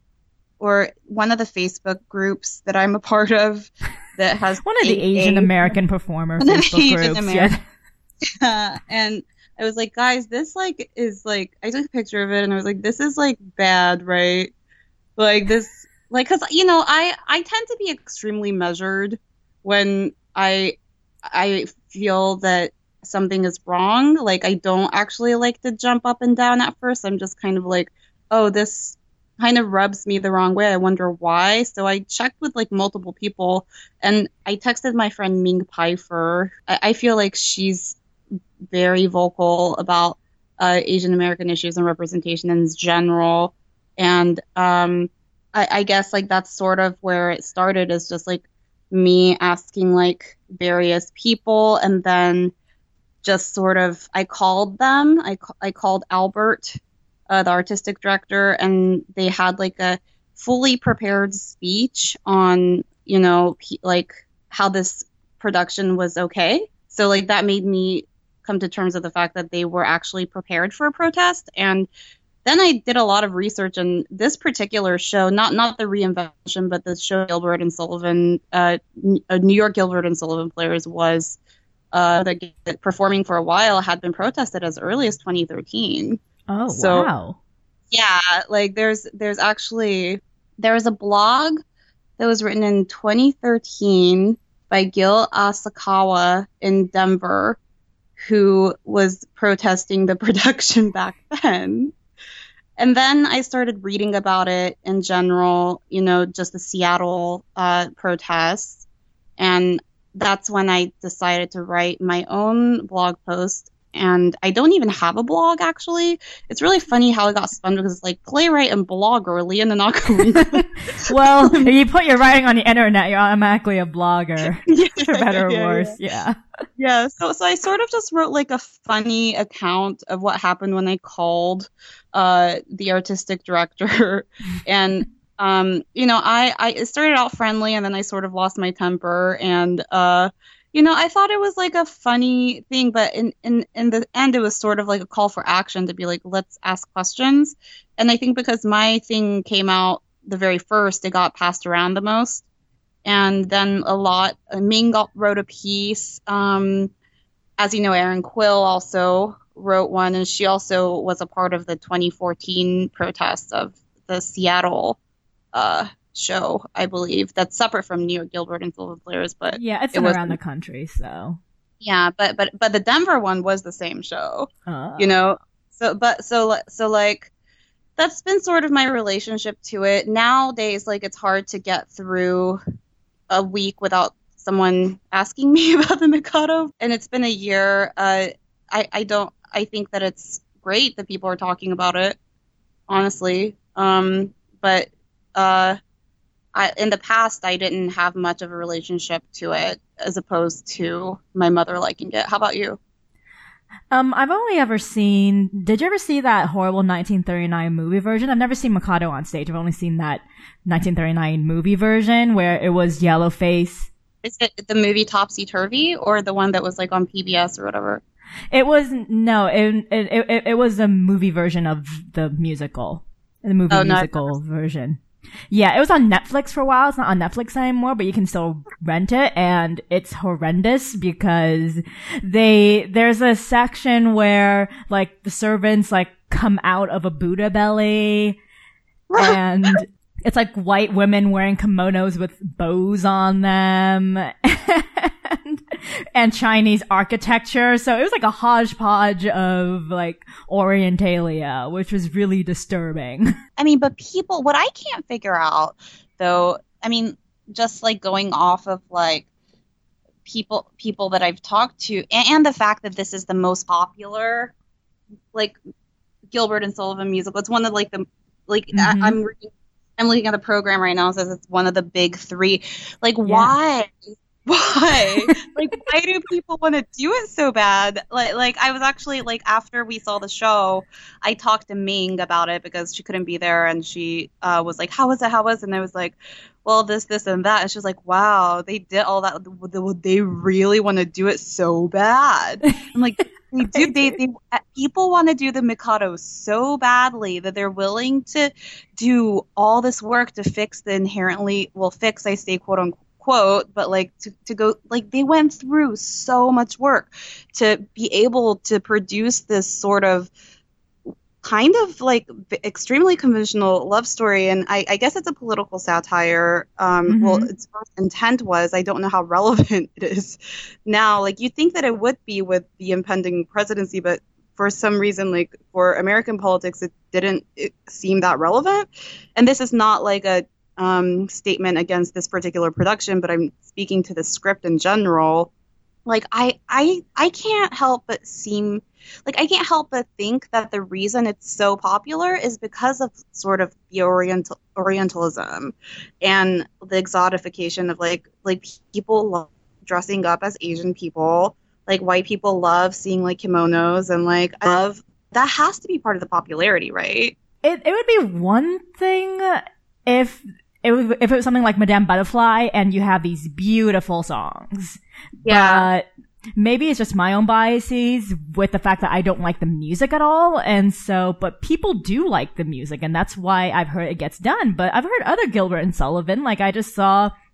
or one of the Facebook groups that I'm a part of that has one of the Asian American performer Facebook groups. American. Yeah. Uh, and I was like, guys, this like is like, I took a picture of it and I was like, this is like bad, right? Like this, like, cause you know, I, I tend to be extremely measured when I, I feel that something is wrong. Like I don't actually like to jump up and down at first. I'm just kind of like, oh, this kind of rubs me the wrong way. I wonder why. So I checked with like multiple people, and I texted my friend Ming Pfeiffer. I, I feel like she's very vocal about uh, Asian American issues and representation in general. And um, I, I guess like that's sort of where it started, is just like me asking like various people, and then just sort of I called them. I, I called Albert, Uh, the artistic director, and they had like a fully prepared speech on, you know, p- like how this production was okay. So like that made me come to terms with the fact that they were actually prepared for a protest. And then I did a lot of research, and this particular show, not not the reinvention, but the show Gilbert and Sullivan, uh, New York Gilbert and Sullivan Players, was uh, that performing for a while had been protested as early as twenty thirteen. Oh, so, wow. Yeah, like there's there's actually there was a blog that was written in twenty thirteen by Gil Asakawa in Denver, who was protesting the production back then. And then I started reading about it in general, you know, just the Seattle uh, protests. And that's when I decided to write my own blog post. And I don't even have a blog, actually. It's really funny how it got spun because it's like playwright and blogger, Leah Nanaka. Well, if you put your writing on the internet, you're automatically a blogger, yeah, for better or yeah, worse. Yeah. Yeah. yeah. So, so I sort of just wrote like a funny account of what happened when I called uh, the artistic director. and, um, you know, I, I it started out friendly and then I sort of lost my temper. And, uh, you know, I thought it was like a funny thing, but in, in, in the end, it was sort of like a call for action to be like, let's ask questions. And I think because my thing came out the very first, it got passed around the most. And then a lot, Ming got, wrote a piece. Um, as you know, Erin Quill also wrote one, and she also was a part of the twenty fourteen protests of the Seattle uh show, I believe, that's separate from New York Gilbert and Sullivan Players, but yeah, it's it been around the country, so yeah, but but but the Denver one was the same show, uh. you know. So but so so like that's been sort of my relationship to it. Nowadays, like it's hard to get through a week without someone asking me about the Mikado, and it's been a year. Uh, I I don't. I think that it's great that people are talking about it, honestly. Um, but uh. I, in the past, I didn't have much of a relationship to it as opposed to my mother liking it. How about you? Um, I've only ever seen, did you ever see that horrible nineteen thirty-nine movie version? I've never seen Mikado on stage. I've only seen that nineteen thirty-nine movie version where it was Yellowface. Is it the movie Topsy Turvy or the one that was like on P B S or whatever? It was, no, it, it, it, it was a movie version of the musical. The movie oh, musical no. version. Yeah, it was on Netflix for a while. It's not on Netflix anymore, but you can still rent it, and it's horrendous because they there's a section where like the servants like come out of a Buddha belly, and it's like white women wearing kimonos with bows on them, and, and Chinese architecture. So it was like a hodgepodge of like Orientalia, which was really disturbing. I mean, but people, what I can't figure out, though, I mean, just like going off of like people, people that I've talked to, and, and the fact that this is the most popular, like Gilbert and Sullivan musical. It's one of like the, like mm-hmm. I, I'm reading, I'm looking at the program right now. It says it's one of the big three. Like, yeah. why? Why? Like, why do people want to do it so bad? Like, like I was actually like after we saw the show, I talked to Ming about it because she couldn't be there, and she uh, was like, "How was it? How was it?" And I was like, "Well, this, this, and that." And she was like, "Wow, they did all that. They really want to do it so bad." I'm like, "They do. They, they people want to do the Mikado so badly that they're willing to do all this work to fix the inherently well, fix. I say quote unquote." Quote, but like to, to go, like they went through so much work to be able to produce this sort of kind of like extremely conventional love story. And I, I guess it's a political satire. Um, mm-hmm. Well, its first intent was, I don't know how relevant it is now. Like you think that it would be with the impending presidency, but for some reason, like for American politics, it didn't it seem that relevant. And this is not like a Um, statement against this particular production, but I'm speaking to the script in general. Like I, I, I can't help but seem like I can't help but think that the reason it's so popular is because of sort of the Oriental Orientalism and the exotification of like like people love dressing up as Asian people. Like white people love seeing like kimonos and like I love that has to be part of the popularity, right? It it would be one thing if. It was, if it was something like Madame Butterfly and you have these beautiful songs. Yeah. But maybe it's just my own biases with the fact that I don't like the music at all. And so, but people do like the music, and that's why I've heard it gets done. But I've heard other Gilbert and Sullivan, like I just saw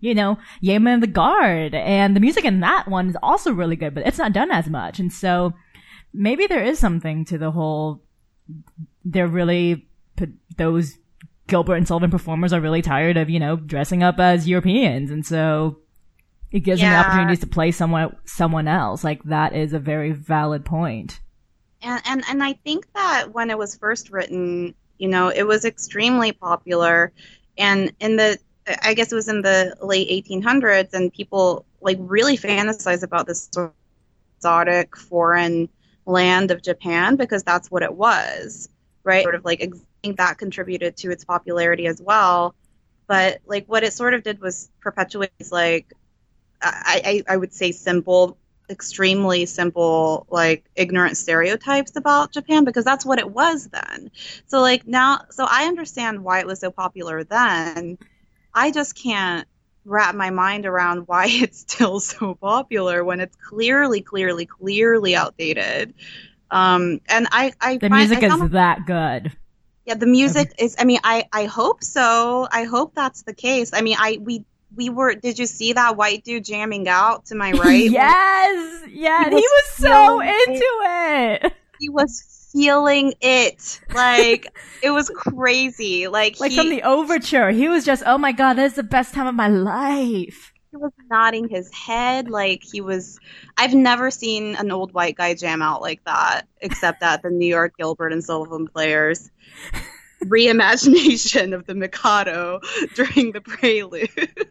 you know, Yeoman of the Guard. And the music in that one is also really good, but it's not done as much. And so maybe there is something to the whole, they're really, those Gilbert and Sullivan performers are really tired of, you know, dressing up as Europeans. And so it gives yeah. them the opportunities to play someone, someone else. Like, that is a very valid point. And, and, and I think that when it was first written, you know, it was extremely popular. And in the, I guess it was in the late eighteen hundreds, and people like really fantasized about this exotic foreign land of Japan, because that's what it was, right? Sort of like, I think that contributed to its popularity as well. But like, what it sort of did was perpetuate, like, I, I, I would say simple, extremely simple, like ignorant stereotypes about Japan, because that's what it was then. So like now, so I understand why it was so popular then. I just can't wrap my mind around why it's still so popular when it's clearly, clearly, clearly outdated. Um, and I, I the find, music I is found, that good. Yeah, the music is. I mean, I, I hope so. I hope that's the case. I mean, I we. We were, did you see that white dude jamming out to my right? Yes, yeah, he was, he was so into it. it. He was feeling it. Like, it was crazy. Like, like he, from the overture, he was just, oh my God, this is the best time of my life. He was nodding his head like he was, I've never seen an old white guy jam out like that, except at the New York Gilbert and Sullivan Players reimagination of the Mikado during the prelude.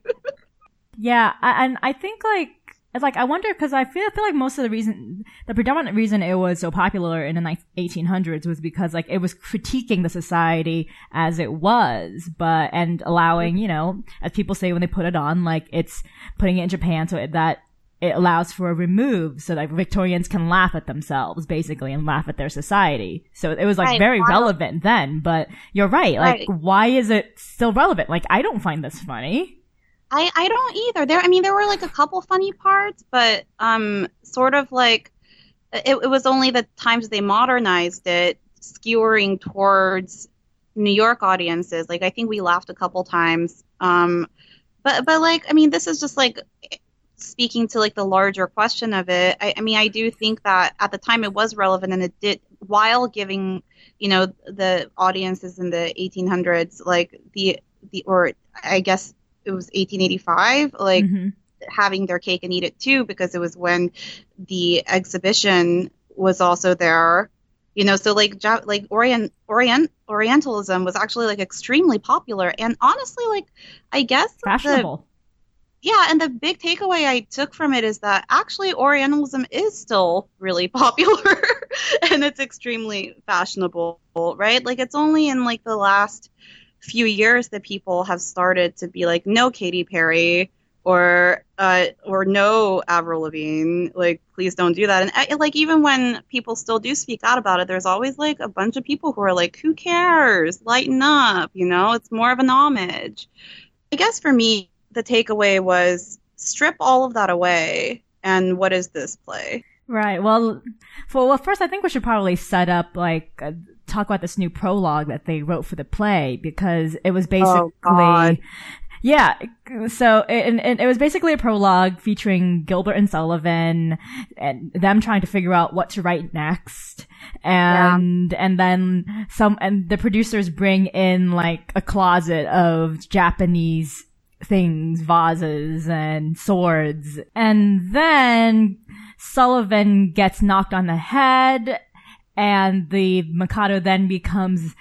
Yeah, I, and I think like like I wonder, because I feel I feel like most of the reason, the predominant reason it was so popular in the eighteen hundreds was because like it was critiquing the society as it was, but and allowing, you know, as people say when they put it on, like it's putting it in Japan so that it allows for a remove, so that Victorians can laugh at themselves, basically, and laugh at their society. So it was, like, right, very wow. relevant then, but you're right. Like, right. why is it still relevant? Like, I don't find this funny. I, I don't either. There, I mean, there were, like, a couple funny parts, but um, sort of, like, it, it was only the times they modernized it, skewering towards New York audiences. Like, I think we laughed a couple times. Um, but, but, like, I mean, this is just, like... speaking to like the larger question of it, I, I mean, I do think that at the time it was relevant, and it did, while giving, you know, the audiences in the eighteen hundreds, like the, the, or I guess it was eighteen eighty-five, like mm-hmm. having their cake and eat it too, because it was when the exhibition was also there, you know, so like, like Orient, Orient, Orientalism was actually like extremely popular, and honestly, like, I guess fashionable. The, Yeah, and the big takeaway I took from it is that actually Orientalism is still really popular and it's extremely fashionable, right? Like, it's only in like the last few years that people have started to be like, no Katy Perry or uh, or no Avril Lavigne, like, please don't do that. And I, like, even when people still do speak out about it, there's always like a bunch of people who are like, who cares? Lighten up, you know? It's more of an homage. I guess for me, the takeaway was strip all of that away, and what is this play? Right. Well, for, well, first, I think we should probably set up, like, uh, talk about this new prologue that they wrote for the play, because it was basically, oh, yeah. So, it, and it was basically a prologue featuring Gilbert and Sullivan and them trying to figure out what to write next. And, yeah. and then some, and the producers bring in, like, a closet of Japanese things, vases and swords. And then Sullivan gets knocked on the head, and the Mikado then becomes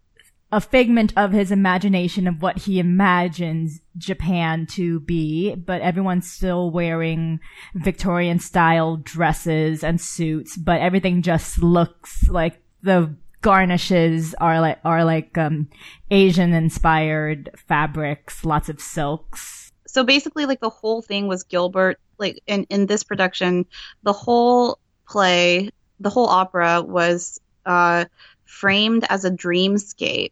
a figment of his imagination of what he imagines Japan to be, but everyone's still wearing Victorian style dresses and suits, but everything just looks like the garnishes are like are like um Asian inspired fabrics, lots of silks. So basically, like, the whole thing was Gilbert, like, in in this production, the whole play, the whole opera was uh framed as a dreamscape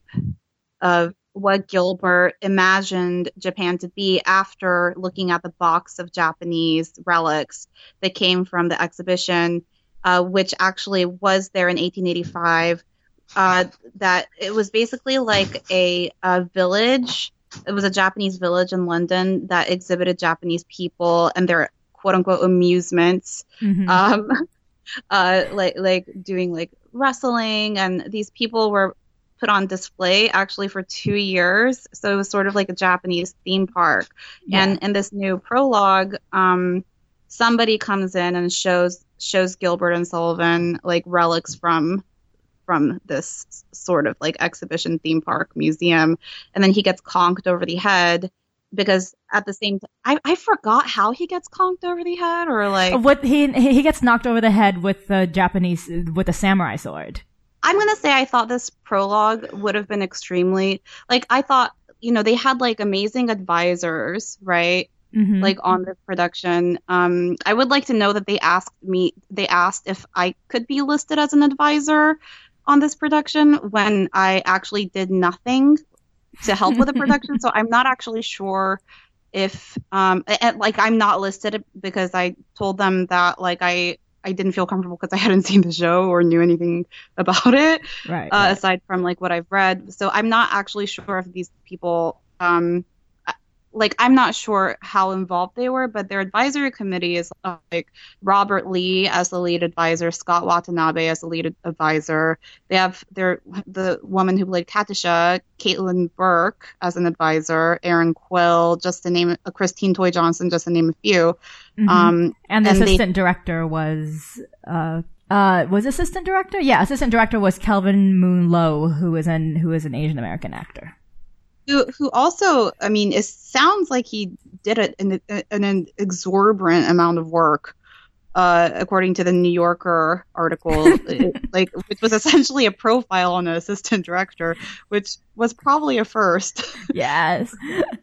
of what Gilbert imagined Japan to be after looking at the box of Japanese relics that came from the exhibition, uh, which actually was there in eighteen eighty-five. Uh, that it was basically like a, a village it was a Japanese village in London that exhibited Japanese people and their quote unquote amusements, mm-hmm. um, uh, like like doing like wrestling, and these people were put on display actually for two years. So it was sort of like a Japanese theme park. Yeah. And in this new prologue, um, somebody comes in and shows shows Gilbert and Sullivan like relics from from this sort of like exhibition theme park museum, and then he gets conked over the head because at the same time, I, I forgot how he gets conked over the head, or like what he he gets knocked over the head with the Japanese with a samurai sword. I'm going to say I thought this prologue would have been extremely, like, I thought, you know, they had, like, amazing advisors, right? Mm-hmm. Like, on this production. Um, I would like to know that they asked me, they asked if I could be listed as an advisor on this production when I actually did nothing to help with the production. So I'm not actually sure if, um, and, like, I'm not listed because I told them that, like, I, I didn't feel comfortable because I hadn't seen the show or knew anything about it, right, uh, right. aside from like what I've read. So I'm not actually sure if these people, um, like I'm not sure how involved they were, but their advisory committee is uh, like Robert Lee as the lead advisor, Scott Watanabe as the lead advisor. They have their the woman who played Katusha, Caitlin Burke as an advisor, Aaron Quill, just to name uh, Christine Toy Johnson, just to name a few. Mm-hmm. Um, and the and assistant they, director was uh, uh, was assistant director. Yeah, assistant director was Kelvin Moon Low, who is an who is an Asian American actor. Who, who also, I mean, it sounds like he did it an, an exorbitant amount of work, uh, according to the New Yorker article, it, like which was essentially a profile on an assistant director, which was probably a first. Yes.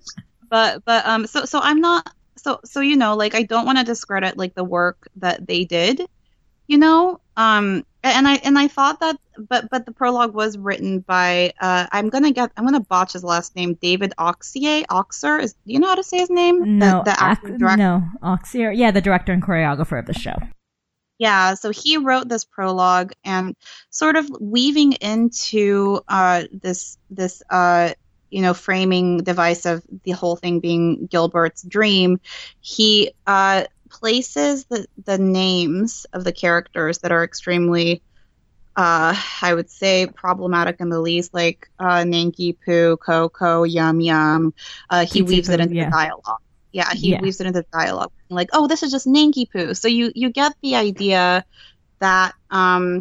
but but um, so so I'm not so so you know like I don't want to discredit like the work that they did, you know, um, and I and I thought that. But but the prologue was written by uh, I'm gonna get I'm gonna botch his last name, David Oxier Oxer. Is do you know how to say his name? No, the, the actor, Ac- no Oxier. Yeah, the director and choreographer of the show. Yeah, so he wrote this prologue and sort of weaving into uh, this this uh, you know framing device of the whole thing being Gilbert's dream. He uh, places the the names of the characters that are extremely Uh, I would say problematic in the least, like uh, Nanki Poo, Coco, Yum Yum. Uh, he Pizza weaves Poo, it into yeah. the dialogue. Yeah, he yeah. weaves it into the dialogue. Like, oh, this is just Nanki Poo. So you you get the idea that um,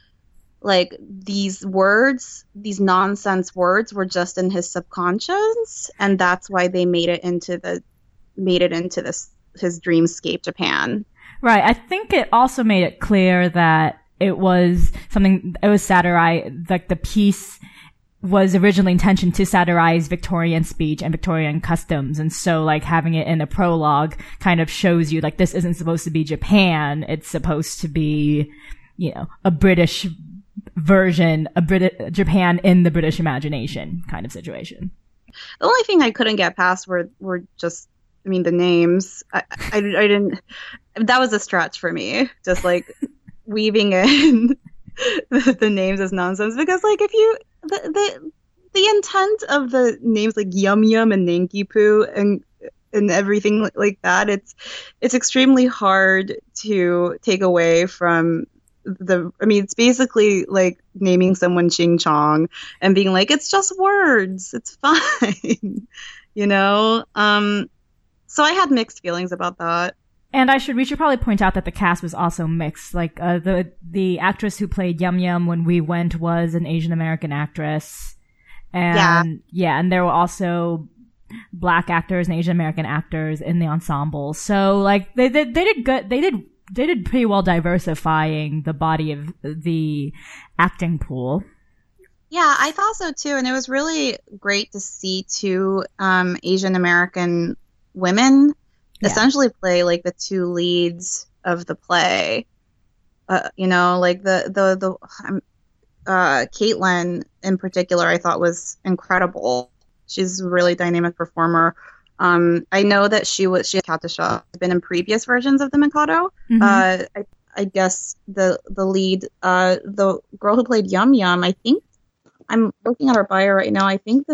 like these words, these nonsense words, were just in his subconscious, and that's why they made it into the made it into this his dreamscape Japan. Right. I think it also made it clear that. It was something, it was satire, like the piece was originally intentioned to satirize Victorian speech and Victorian customs. And so like having it in a prologue kind of shows you like this isn't supposed to be Japan. It's supposed to be, you know, a British version, a Brit- Japan in the British imagination kind of situation. The only thing I couldn't get past were, were just, I mean, the names. I, I, I didn't, that was a stretch for me. Just like, weaving in the, the names as nonsense, because like if you the, the the intent of the names like Yum Yum and Nanki Poo and and everything like that, it's it's extremely hard to take away from the I mean it's basically like naming someone Ching Chong and being like it's just words, it's fine. you know um so I had mixed feelings about that. And I should we should probably point out that the cast was also mixed. Like uh, the the actress who played Yum Yum when we went was an Asian American actress, and yeah. yeah, and there were also black actors and Asian American actors in the ensemble. So like they they, they did good. They did they did pretty well diversifying the body of the acting pool. Yeah, I thought so too, and it was really great to see two um, Asian American women. Yeah. Essentially play like the two leads of the play. Uh, you know, like the the the um, uh, Caitlin in particular, I thought was incredible. She's a really dynamic performer. Um, I know that she was she Katusha has been in previous versions of The Mikado. Mm-hmm. Uh, I, I guess the the lead, uh, the girl who played Yum Yum, I think I'm looking at her bio right now. I think this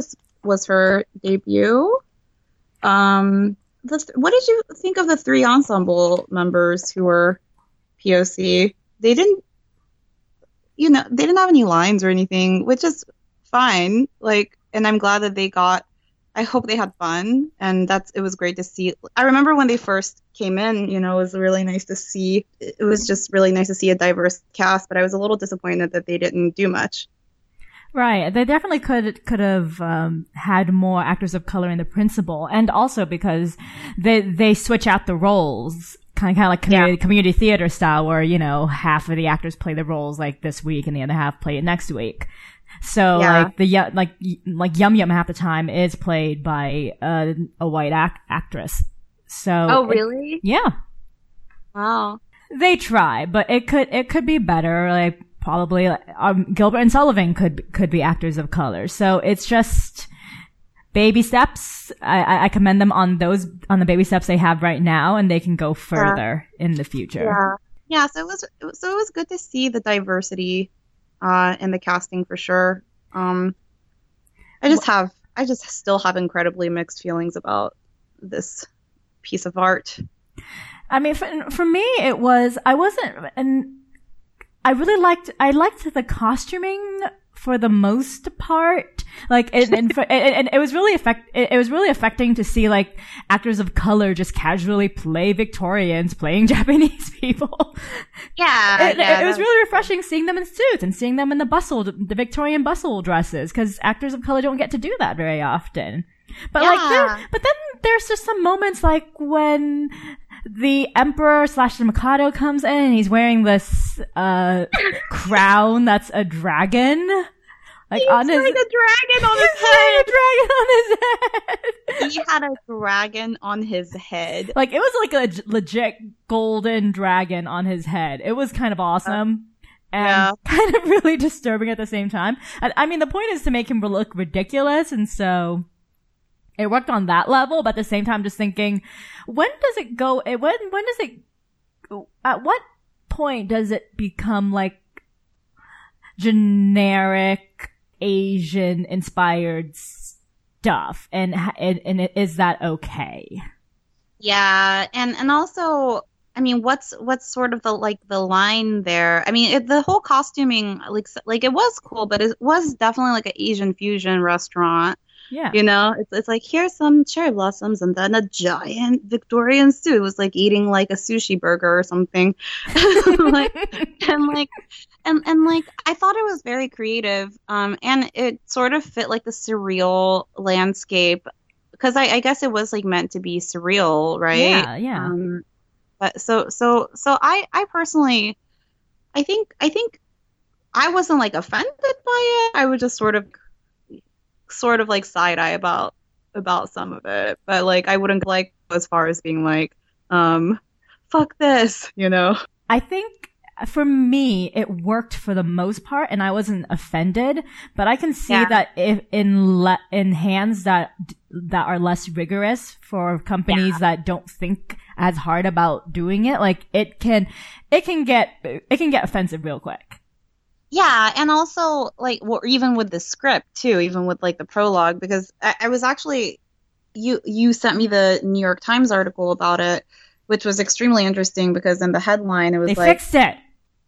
was her debut. Um, the, what did you think of the three ensemble members who were P O C? They didn't, you know, they didn't have any lines or anything, which is fine. Like, and I'm glad that they got. I hope they had fun, and that's it was great to see. I remember when they first came in, you know, it was really nice to see. It was just really nice to see a diverse cast, but I was a little disappointed that they didn't do much. Right. They definitely could could have um, had more actors of color in the principal, and also because they they switch out the roles, kind of kind of like community, yeah. community theater style, where you know half of the actors play the roles like this week, and the other half play it next week. So yeah. like the like like Yum Yum half the time is played by uh, a white ac- actress. So oh really? It, yeah. Wow. They try, but it could it could be better. Like probably um, Gilbert and Sullivan could could be actors of color. So it's just baby steps. I, I commend them on those on the baby steps they have right now, and they can go further yeah. in the future. Yeah. Yeah. So it was so it was good to see the diversity. Uh, in the casting for sure. Um, I just have, I just still have incredibly mixed feelings about this piece of art. I mean, for, for me, it was, I wasn't, and I really liked, I liked the costuming for the most part. Like, and, and, for, and, and it was really affect, it, it was really affecting to see like actors of color just casually play Victorians playing Japanese people. Yeah, it, yeah it, it was really refreshing seeing them in suits and seeing them in the bustle, the Victorian bustle dresses, because actors of color don't get to do that very often. But yeah. like, there, but then there's just some moments like when the emperor slash the Mikado comes in and he's wearing this uh crown that's a dragon. Like he's on his, like a dragon on his head. head. A dragon on his head. He had a dragon on his head. Like it was like a legit golden dragon on his head. It was kind of awesome. Uh, and yeah. kind of really disturbing at the same time. And, I mean, the point is to make him look ridiculous, and so it worked on that level, but at the same time just thinking, when does it go, when, when does it, at what point does it become like generic Asian inspired stuff? And, and, and is that okay? Yeah. And, and also, I mean, what's, what's sort of the, like the line there? I mean, it, the whole costuming, like, like it was cool, but it was definitely like an Asian fusion restaurant. Yeah. You know, it's it's like, here's some cherry blossoms and then a giant Victorian stew. It was like eating like a sushi burger or something. like, and like, and, and like, I thought it was very creative. Um, and it sort of fit like the surreal landscape, because I, I guess it was like meant to be surreal, right? Yeah, yeah. Um, but so, so, so I, I personally, I think, I think I wasn't like offended by it. I was just sort of sort of like side eye about about some of it, but like I wouldn't go like as far as being like um fuck this, you know. I think for me it worked for the most part and I wasn't offended, but I can see yeah. that if in le- in hands that that are less rigorous for companies yeah. that don't think as hard about doing it, like it can it can get it can get offensive real quick. Yeah, and also, like, well, even with the script, too, even with, like, the prologue, because I, I was actually, you you sent me the New York Times article about it, which was extremely interesting, because in the headline, it was they like... They fixed it!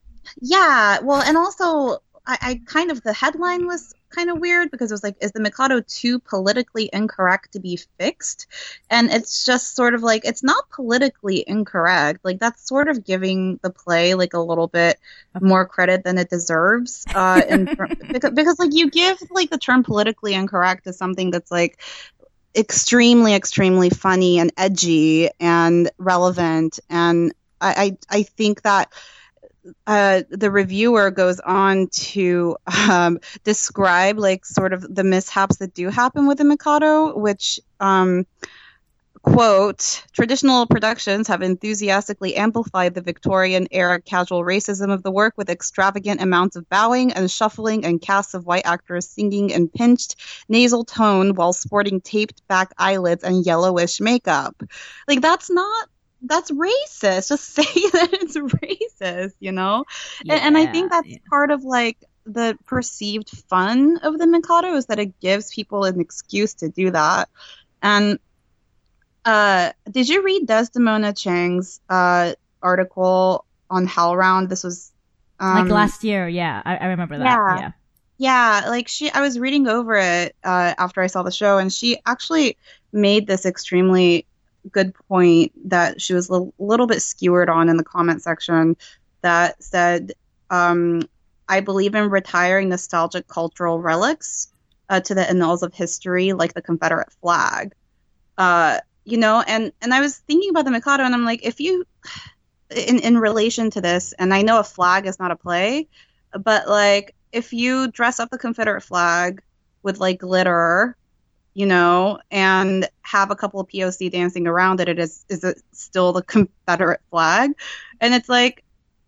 Yeah, well, and also, I, I kind of, the headline was kind of weird, because it was like, is the Mikado too politically incorrect to be fixed? And it's just sort of like, it's not politically incorrect. Like, that's sort of giving the play, like, a little bit more credit than it deserves. Uh, in, because, because, like, you give, like, the term politically incorrect to something that's, like, extremely, extremely funny and edgy and relevant. And I, I, I think that Uh, the reviewer goes on to um, describe like sort of the mishaps that do happen with the Mikado, which um, quote, traditional productions have enthusiastically amplified the Victorian era casual racism of the work with extravagant amounts of bowing and shuffling and casts of white actors singing in pinched nasal tone while sporting taped back eyelids and yellowish makeup. Like that's not That's racist. Just say that it's racist, you know? Yeah, and, and I think that's yeah. part of, like, the perceived fun of the Mikado is that it gives people an excuse to do that. And uh, did you read Desdemona Chang's uh, article on HowlRound? This was um, like last year. Yeah, I, I remember that. Yeah. yeah. Yeah, like she, I was reading over it uh, after I saw the show, and she actually made this extremely good point that she was a l- little bit skewered on in the comment section that said, um, I believe in retiring nostalgic cultural relics uh, to the annals of history, like the Confederate flag. Uh, you know, and, and I was thinking about the Mikado, and I'm like, if you, in, in relation to this, and I know a flag is not a play, but like, if you dress up the Confederate flag with like glitter, you know, and have a couple of P O C dancing around it, it is is it still the Confederate flag? And it's like,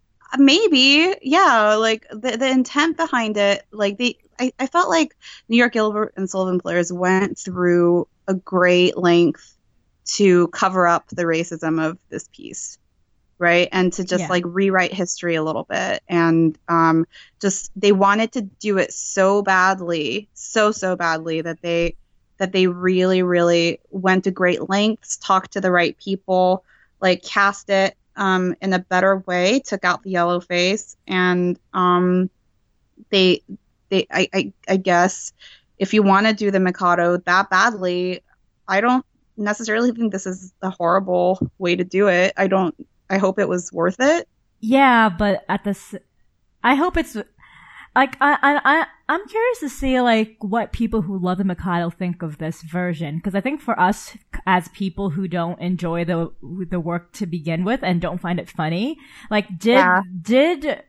maybe, yeah, like the the intent behind it, like they, I, I felt like New York Gilbert and Sullivan players went through a great length to cover up the racism of this piece. Right. And to just Yeah. like rewrite history a little bit. And um, just they wanted to do it so badly, so, so badly that they that they really, really went to great lengths, talked to the right people, like cast it um, in a better way, took out the yellow face. And um, they they I, I, I guess if you want to do the Mikado that badly, I don't necessarily think this is a horrible way to do it. I don't. I hope it was worth it. Yeah, but at this, I hope it's like I I I I'm curious to see like what people who love the Mikado think of this version, because I think for us as people who don't enjoy the the work to begin with and don't find it funny, like did Yeah. did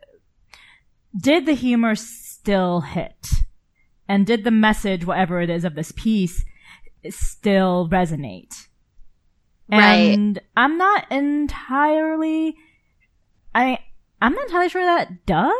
did the humor still hit, and did the message, whatever it is of this piece, still resonate? Right. And I'm not entirely, I, I'm not entirely sure that does.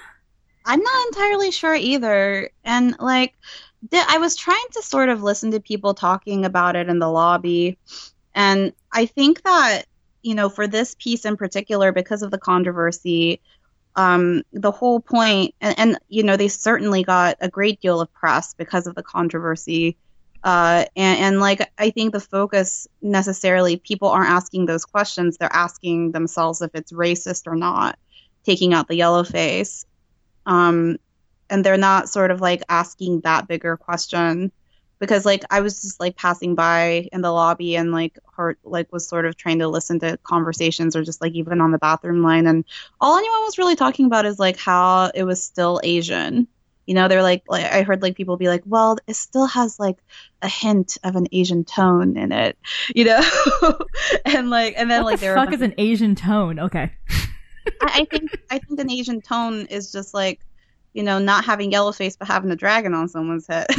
I'm not entirely sure either. And like, th- I was trying to sort of listen to people talking about it in the lobby. And I think that, you know, for this piece in particular, because of the controversy, um, the whole point, and, and, you know, they certainly got a great deal of press because of the controversy. Uh, and, and like, I think the focus necessarily, people aren't asking those questions. They're asking themselves if it's racist or not, taking out the yellow face. Um, and they're not sort of like asking that bigger question, because like I was just like passing by in the lobby and like heard, like was sort of trying to listen to conversations or just like even on the bathroom line. And all anyone was really talking about is like how it was still Asian. You know, they're like, like, I heard like people be like, well, it still has like a hint of an Asian tone in it, you know? and like, and then What like, the there fuck were, is an Asian tone? Okay. I, I think, I think an Asian tone is just like, you know, not having yellow face, but having a dragon on someone's head.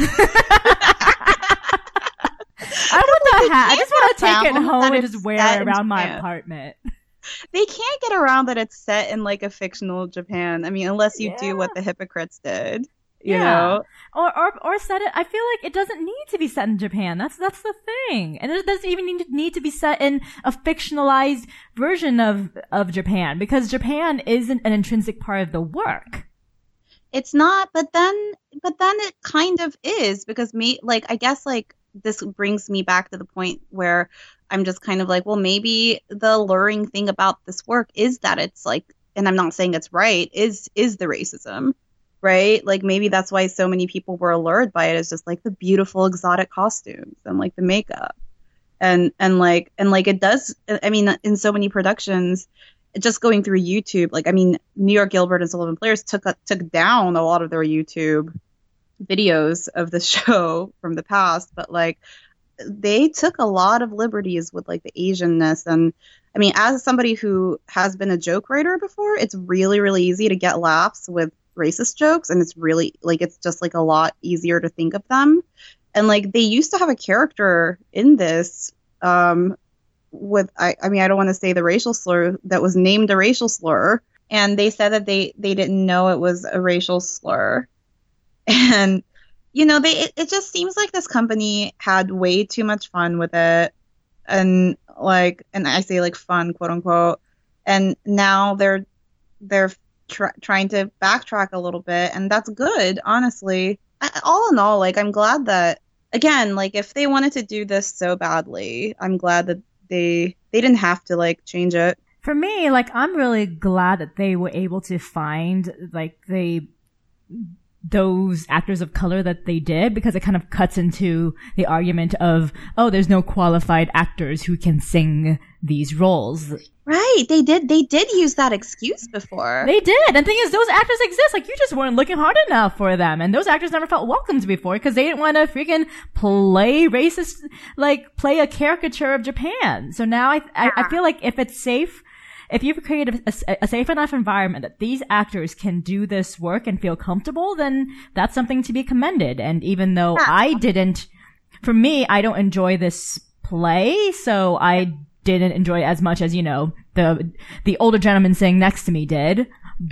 I want the hat. I just want to take it around home that and it's just wear set it in around my Japan. apartment. They can't get around that it's set in like a fictional Japan. I mean, unless you Yeah. do what the hypocrites did, you Yeah. know? Or, or or set it. I feel like it doesn't need to be set in Japan. That's that's the thing, and it doesn't even need to, need to be set in a fictionalized version of of Japan, because Japan isn't an intrinsic part of the work. It's not, but then, but then it kind of is, because me, like, I guess, like, this brings me back to the point where I'm just kind of like, well, maybe the alluring thing about this work is that it's like, and I'm not saying it's right, is is the racism, right? Like, maybe that's why so many people were allured by it. It's just like the beautiful exotic costumes and like the makeup, and and like and like it does. I mean, in so many productions, just going through YouTube, like, I mean, New York Gilbert and Sullivan Players took took down a lot of their YouTube videos of the show from the past, but like they took a lot of liberties with like the Asianness. And I mean, as somebody who has been a joke writer before, it's really, really easy to get laughs with racist jokes, and it's really like it's just like a lot easier to think of them. And like they used to have a character in this um with I, I mean I don't want to say the racial slur that was named a racial slur, and they said that they they didn't know it was a racial slur. And you know, they it, it just seems like this company had way too much fun with it, and like and I say like fun, quote unquote, and now they're they're tr- trying to backtrack a little bit, and that's good, honestly. I, all in all, like, I'm glad that, again, like, if they wanted to do this so badly, I'm glad that they they didn't have to, like, change it. For me, like, I'm really glad that they were able to find, like, they those actors of color that they did, because it kind of cuts into the argument of, oh, there's no qualified actors who can sing these roles. Right. They did they did use that excuse before. They did. And the thing is, those actors exist. Like, you just weren't looking hard enough for them. And those actors never felt welcomed before because they didn't want to freaking play racist, like, play a caricature of Japan. So now I, I, I feel like if it's safe, if you've created a, a safe enough environment that these actors can do this work and feel comfortable, then that's something to be commended. And even though yeah. I didn't, for me, I don't enjoy this play, so I didn't enjoy it as much as, you know, the the older gentleman sitting next to me did.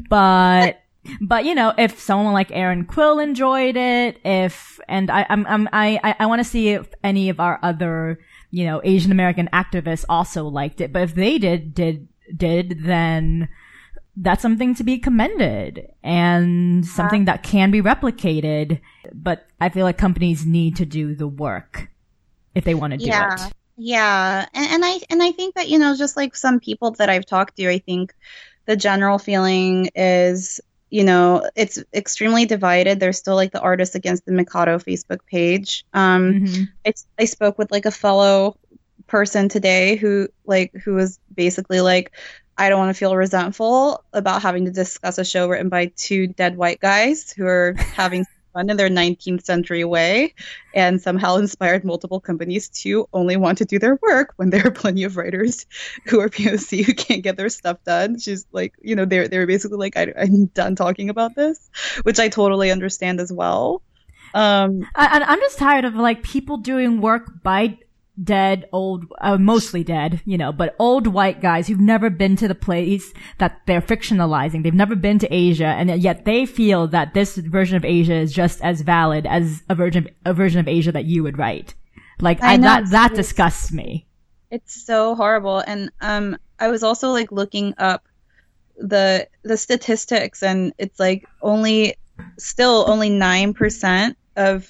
But but you know, if someone like Aaron Quill enjoyed it, if and I I'm, I'm I I want to see if any of our other, you know, Asian American activists also liked it. But if they did did did then that's something to be commended and something that can be replicated. But I feel like companies need to do the work if they want to do yeah. it. Yeah, and, and I and I think that, you know, just like some people that I've talked to, I think the general feeling is, you know, it's extremely divided. There's still like the Artists Against the Mikado Facebook page. Um, mm-hmm. I, I spoke with like a fellow person today who like who was basically like, I don't want to feel resentful about having to discuss a show written by two dead white guys who are having fun in their nineteenth century way, and somehow inspired multiple companies to only want to do their work when there are plenty of writers who are P O C who can't get their stuff done. She's like, you know, they're they're basically like, I, I'm done talking about this, which I totally understand as well. Um, I, I'm just tired of like people doing work by dead, old, uh, mostly dead, you know, but old white guys who've never been to the place that they're fictionalizing. They've never been to Asia, and yet they feel that this version of Asia is just as valid as a version, a version of Asia that you would write. Like, I I, that, that disgusts me. It's so horrible. And, um, I was also like looking up the, the statistics, and it's like only, still only nine percent of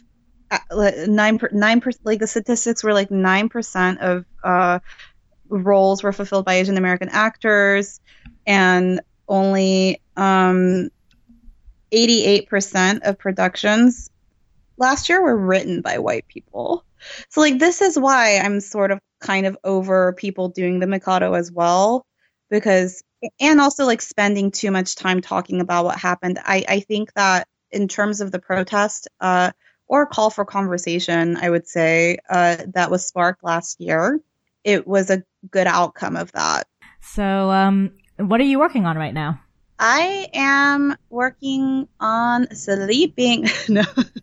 Nine per, nine per, like the statistics were like nine percent of uh, roles were fulfilled by Asian American actors, and only um, eighty-eight percent of productions last year were written by white people. So like this is why I'm sort of kind of over people doing the Mikado as well, because and also like spending too much time talking about what happened. I, I think that in terms of the protest, uh, or call for conversation, I would say, uh, that was sparked last year, it was a good outcome of that. So, um, what are you working on right now? I am working on sleeping. no,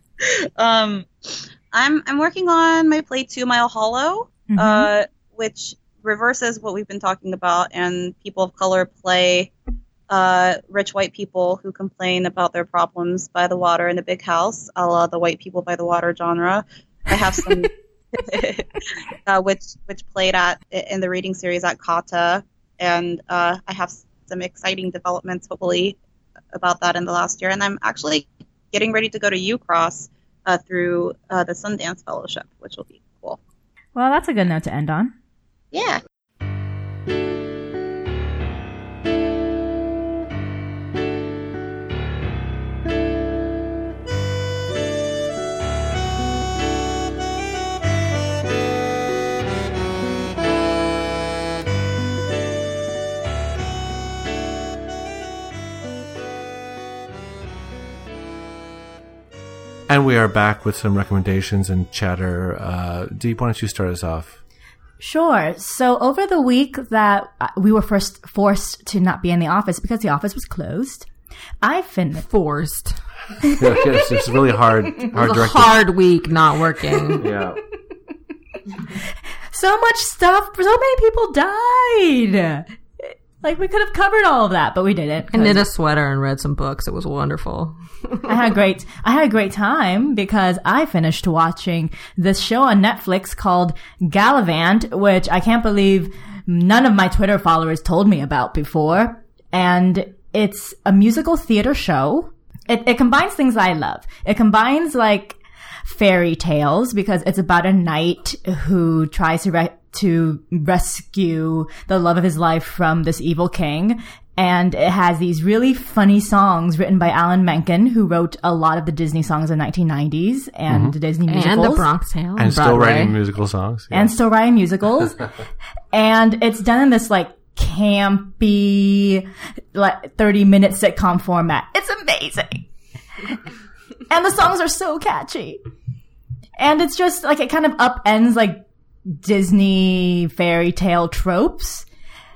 um, I'm I'm working on my play Two Mile Hollow, mm-hmm. uh, which reverses what we've been talking about, and people of color play Uh, rich white people who complain about their problems by the water in a big house, a la the White People by the Water genre. I have some, uh, which which played at in the reading series at Kata, and uh, I have some exciting developments, hopefully, about that in the last year. And I'm actually getting ready to go to U Cross uh, through uh, the Sundance Fellowship, which will be cool. Well, that's a good note to end on. Yeah. And we are back with some recommendations and chatter. Uh, Deep, why don't you start us off? Sure. So over the week that we were first forced to not be in the office because the office was closed, I finished. Forced. Yeah, yes, it's really hard. Hard, it was a directed. hard week not working. Yeah. So much stuff. So many people died. Like, we could have covered all of that, but we didn't. I knit a sweater and read some books. It was wonderful. I had a great, I had a great time because I finished watching this show on Netflix called Gallivant, which I can't believe none of my Twitter followers told me about before. And it's a musical theater show. It, it combines things I love. It combines like fairy tales because it's about a knight who tries to re- to rescue the love of his life from this evil king. And it has these really funny songs written by Alan Menken, who wrote a lot of the Disney songs in the nineteen nineties and mm-hmm. the Disney musicals. And the Bronx Tale. And still writing musical songs. Yeah. And still writing musicals. And it's done in this like campy, like thirty minute sitcom format. It's amazing. And the songs are so catchy. And it's just like, it kind of upends like Disney fairy tale tropes.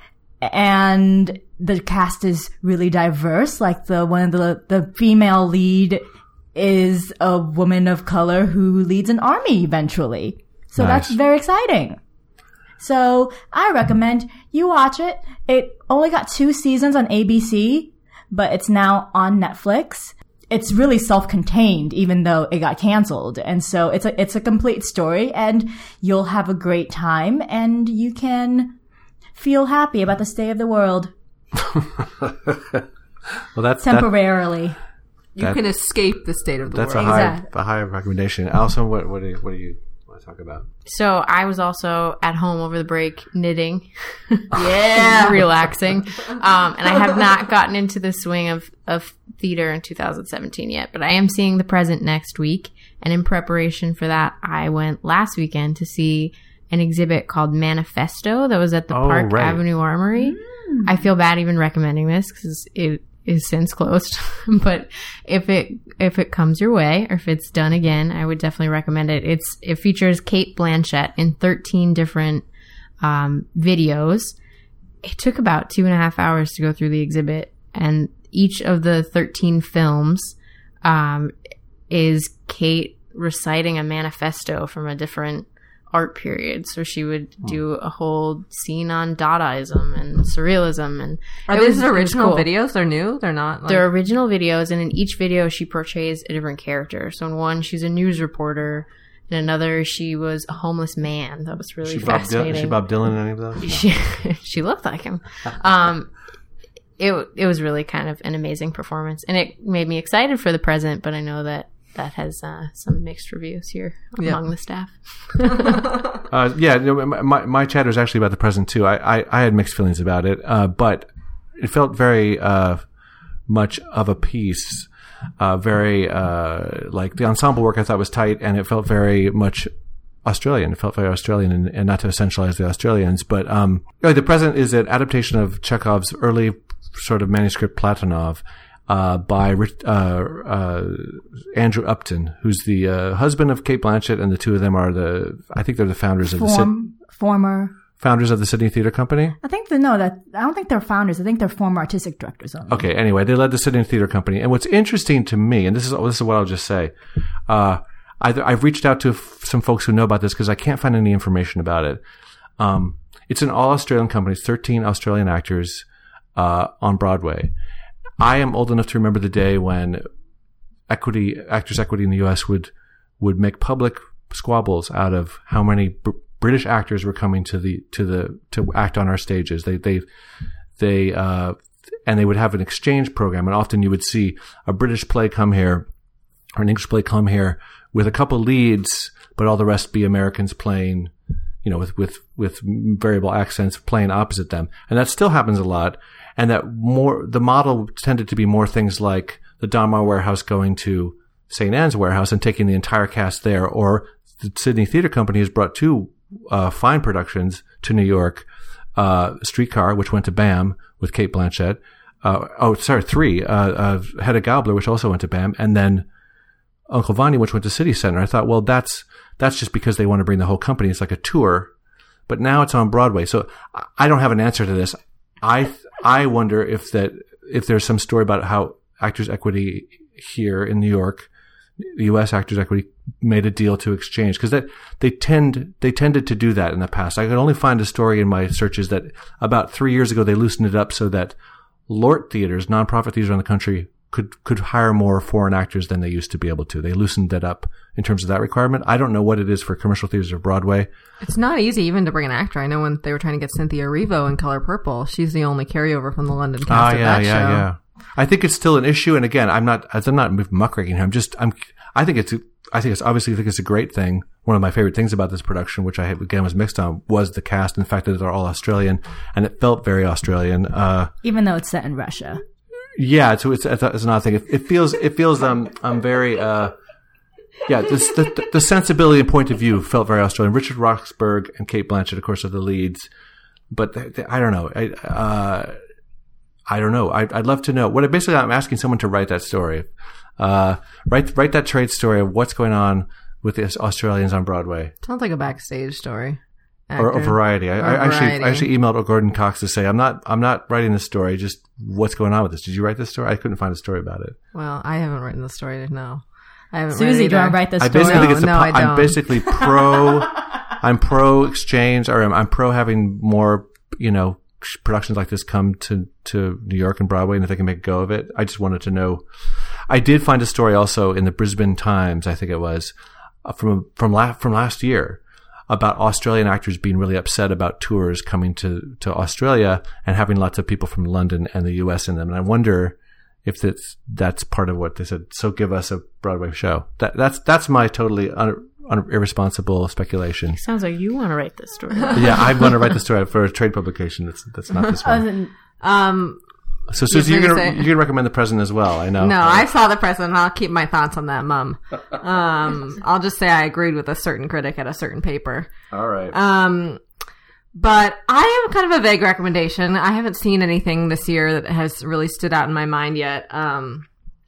And the cast is really diverse. Like the one of the the female lead is a woman of color who leads an army eventually. So nice. That's very exciting. So I recommend you watch it. It only got two seasons on A B C, but it's now on Netflix. It's really self-contained, even though it got canceled. And so it's a, it's a complete story, and you'll have a great time, and you can feel happy about the state of the world. Well, that's temporarily. That, you that, can escape the state of the that's world. That's a high, exactly. a high recommendation. Alison, what, what do you, what do you want to talk about? So I was also at home over the break knitting. Yeah. Relaxing. Um, and I have not gotten into the swing of, of theater in two thousand seventeen yet, but I am seeing The Present next week. And in preparation for that, I went last weekend to see an exhibit called Manifesto that was at the oh, Park right. Avenue Armory. Mm. I feel bad even recommending this because it is since closed. But if it if it comes your way, or if it's done again, I would definitely recommend it. It's it features Cate Blanchett in thirteen different um, videos. It took about two and a half hours to go through the exhibit, and each of the thirteen films um, is Cate reciting a manifesto from a different art period. So she would do a whole scene on Dadaism and Surrealism. And are these original cool. videos? They're new? They're not? Like... They're original videos, and in each video she portrays a different character. So in one, she's a news reporter. In another, she was a homeless man. That was really she fascinating. Bob Dil- she Bob Dylan in any of those? She, she looked like him. Um, it it was really kind of an amazing performance, and it made me excited for The Present, but I know that that has uh, some mixed reviews here yep. among the staff. uh, yeah, no, my my chatter is actually about The Present too. I, I, I had mixed feelings about it, uh, but it felt very uh, much of a piece. Uh, very uh, like the ensemble work I thought was tight, and it felt very much Australian. It felt very Australian, and, and not to essentialize the Australians, but um, The Present is an adaptation of Chekhov's early sort of manuscript Platonov. Uh, by uh, uh, Andrew Upton, who's the uh, husband of Cate Blanchett, and the two of them are the, I think they're the founders of Form, the former founders of the Sydney Theatre Company. I think the, no, that I don't think they're founders. I think they're former artistic directors. Only. Okay, anyway, they led the Sydney Theatre Company, and what's interesting to me, and this is this is what I'll just say, uh, I, I've reached out to f- some folks who know about this because I can't find any information about it. Um, it's an all Australian company, thirteen Australian actors uh, on Broadway. I am old enough to remember the day when equity, Actors Equity in the U S would, would make public squabbles out of how many Br- British actors were coming to the, to the, to act on our stages. They, they, they, uh, and they would have an exchange program, and often you would see a British play come here or an English play come here with a couple leads, but all the rest be Americans playing, you know, with, with, with variable accents playing opposite them. And that still happens a lot. And that more, the model tended to be more things like the Donmar Warehouse going to Saint Anne's Warehouse and taking the entire cast there, or the Sydney Theatre Company has brought two, uh, fine productions to New York, uh, Streetcar, which went to B A M with Cate Blanchett, uh, oh, sorry, three, uh, uh, Hedda Gabler, which also went to B A M, and then Uncle Vanya, which went to City Center. I thought, well, that's, that's just because they want to bring the whole company. It's like a tour, but now it's on Broadway. So I don't have an answer to this. I, I wonder if that, if there's some story about how Actors Equity here in New York, the U S Actors Equity made a deal to exchange, because that they tend, they tended to do that in the past. I could only find a story in my searches that about three years ago they loosened it up so that Lort theaters, nonprofit theaters around the country, could, could hire more foreign actors than they used to be able to. They loosened that up in terms of that requirement. I don't know what it is for commercial theaters of Broadway. It's not easy even to bring an actor. I know when they were trying to get Cynthia Erivo in Color Purple, she's the only carryover from the London cast ah, of yeah, that yeah, show. Yeah. I think it's still an issue. And again, I'm not, as I'm not muckraking here. I'm just, I'm, I think it's, I think it's obviously, I think it's a great thing. One of my favorite things about this production, which I again was mixed on, was the cast and the fact that they're all Australian, and it felt very Australian. Uh, Even though it's set in Russia. Yeah, it's, it's, it's an odd thing. It, it feels, it feels, um, I'm very, uh, yeah, this, the, the sensibility and point of view felt very Australian. Richard Roxburgh and Cate Blanchett, of course, are the leads, but they, they, I don't know. I, uh, I don't know. I, I'd love to know. What basically, I'm asking someone to write that story. Uh, write write that trade story of what's going on with the Australians on Broadway. Sounds like a backstage story. Or, or Variety. I, or I actually Variety. I actually emailed Gordon Cox to say I'm not I'm not writing this story. Just what's going on with this? Did you write this story? I couldn't find a story about it. Well, I haven't written the story. No, I haven't. Susie, read do you want either. to write this I story? basically think it's No, a, no, I I'm don't. basically pro. I'm pro exchange, or I'm, I'm pro having more, you know, productions like this come to, to New York and Broadway, and if they can make a go of it. I just wanted to know. I did find a story also in the Brisbane Times, I think it was, uh, from from la- from last year, about Australian actors being really upset about tours coming to, to Australia and having lots of people from London and the U S in them. And I wonder if that's that's part of what they said. So give us a Broadway show. That that's that's my totally un, un, irresponsible speculation. Sounds like you want to write this story. Yeah, I'm going to write the story for a trade publication. That's that's not this one. Um, So, Susie, Yes, you're what gonna do you say? you're gonna recommend The President as well. I know. no, I saw the president. I'll keep my thoughts on that, Mum. Um, I'll just say I agreed with a certain critic at a certain paper. All right. Um, but I have kind of a vague recommendation. I haven't seen anything this year that has really stood out in my mind yet. Um,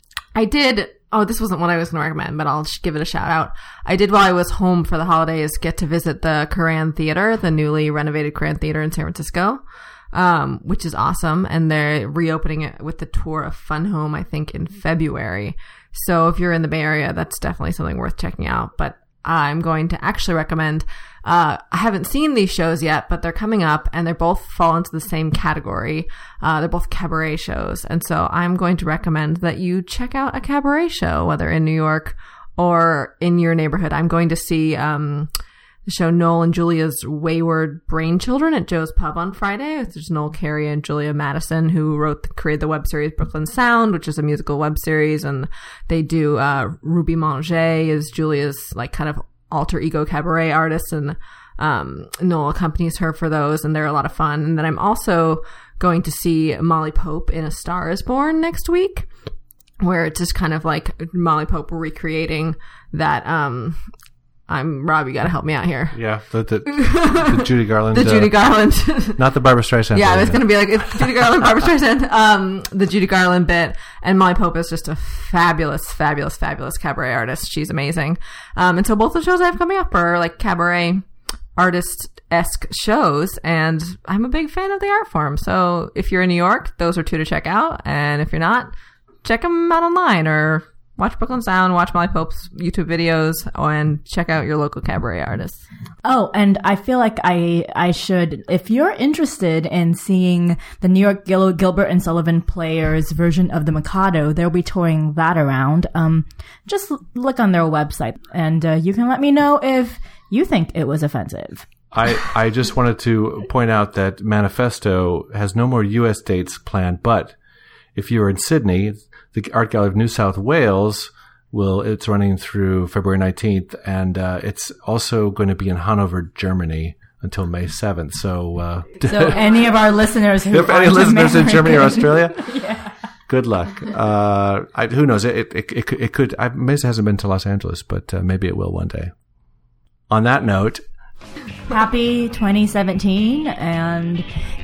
I did. Oh, this wasn't what I was going to recommend, but I'll just give it a shout out. I did, while I was home for the holidays, get to visit the Koran Theater, the newly renovated Koran Theater in San Francisco, um, which is awesome. And they're reopening it with the tour of Fun Home, I think, in February. So if you're in the Bay Area, that's definitely something worth checking out. But I'm going to actually recommend, uh, I haven't seen these shows yet, but they're coming up and they both fall into the same category. Uh, they're both cabaret shows. And so I'm going to recommend that you check out a cabaret show, whether in New York or in your neighborhood. I'm going to see, um, the show Noel and Julia's Wayward Brainchildren at Joe's Pub on Friday. There's Noel Carey and Julia Madison, who wrote, created the web series Brooklyn Sound, which is a musical web series. And they do, uh, Ruby Manger is Julia's like kind of alter ego cabaret artist. And, um, Noel accompanies her for those, and they're a lot of fun. And then I'm also going to see Molly Pope in A Star Is Born next week, where it's just kind of like Molly Pope recreating that, um, I'm Rob. You got to help me out here. Yeah, the, the, the Judy Garland, The Judy uh, Garland, not the Barbara Streisand. yeah, I was version. going to be like it's Judy Garland, Barbara Streisand, um, the Judy Garland bit, and Molly Pope is just a fabulous, fabulous, fabulous cabaret artist. She's amazing. Um, and so both the shows I have coming up are like cabaret artist-esque shows, and I'm a big fan of the art form. So if you're in New York, those are two to check out, and if you're not, check them out online or watch Brooklyn Sound, watch Molly Pope's YouTube videos, and check out your local cabaret artists. Oh, and I feel like I I should, if you're interested in seeing the New York Gil- Gilbert and Sullivan Players version of The Mikado, they'll be touring that around. Um, just l- look on their website, and uh, you can let me know if you think it was offensive. I, I just wanted to point out that Manifesto has no more U S dates planned, but if you're in Sydney, the Art Gallery of New South Wales will, it's running through February nineteenth, and uh, it's also going to be in Hanover, Germany until May seventh. So, uh, So any of our listeners who if any aren't listeners in Germany or American- Australia, yeah. good luck. Uh, I, who knows? It, it, it, it could, it could, I, Maze hasn't been to Los Angeles, but uh, maybe it will one day. On that note, Happy twenty seventeen, and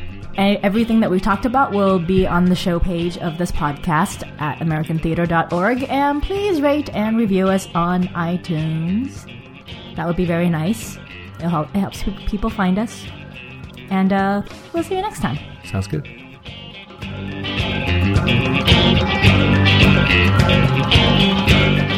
a- everything that we've talked about will be on the show page of this podcast at american theater dot org, and please rate and review us on iTunes. That would be very nice. It, help, it helps pe- people find us, and uh, we'll see you next time. sounds good. Thank you.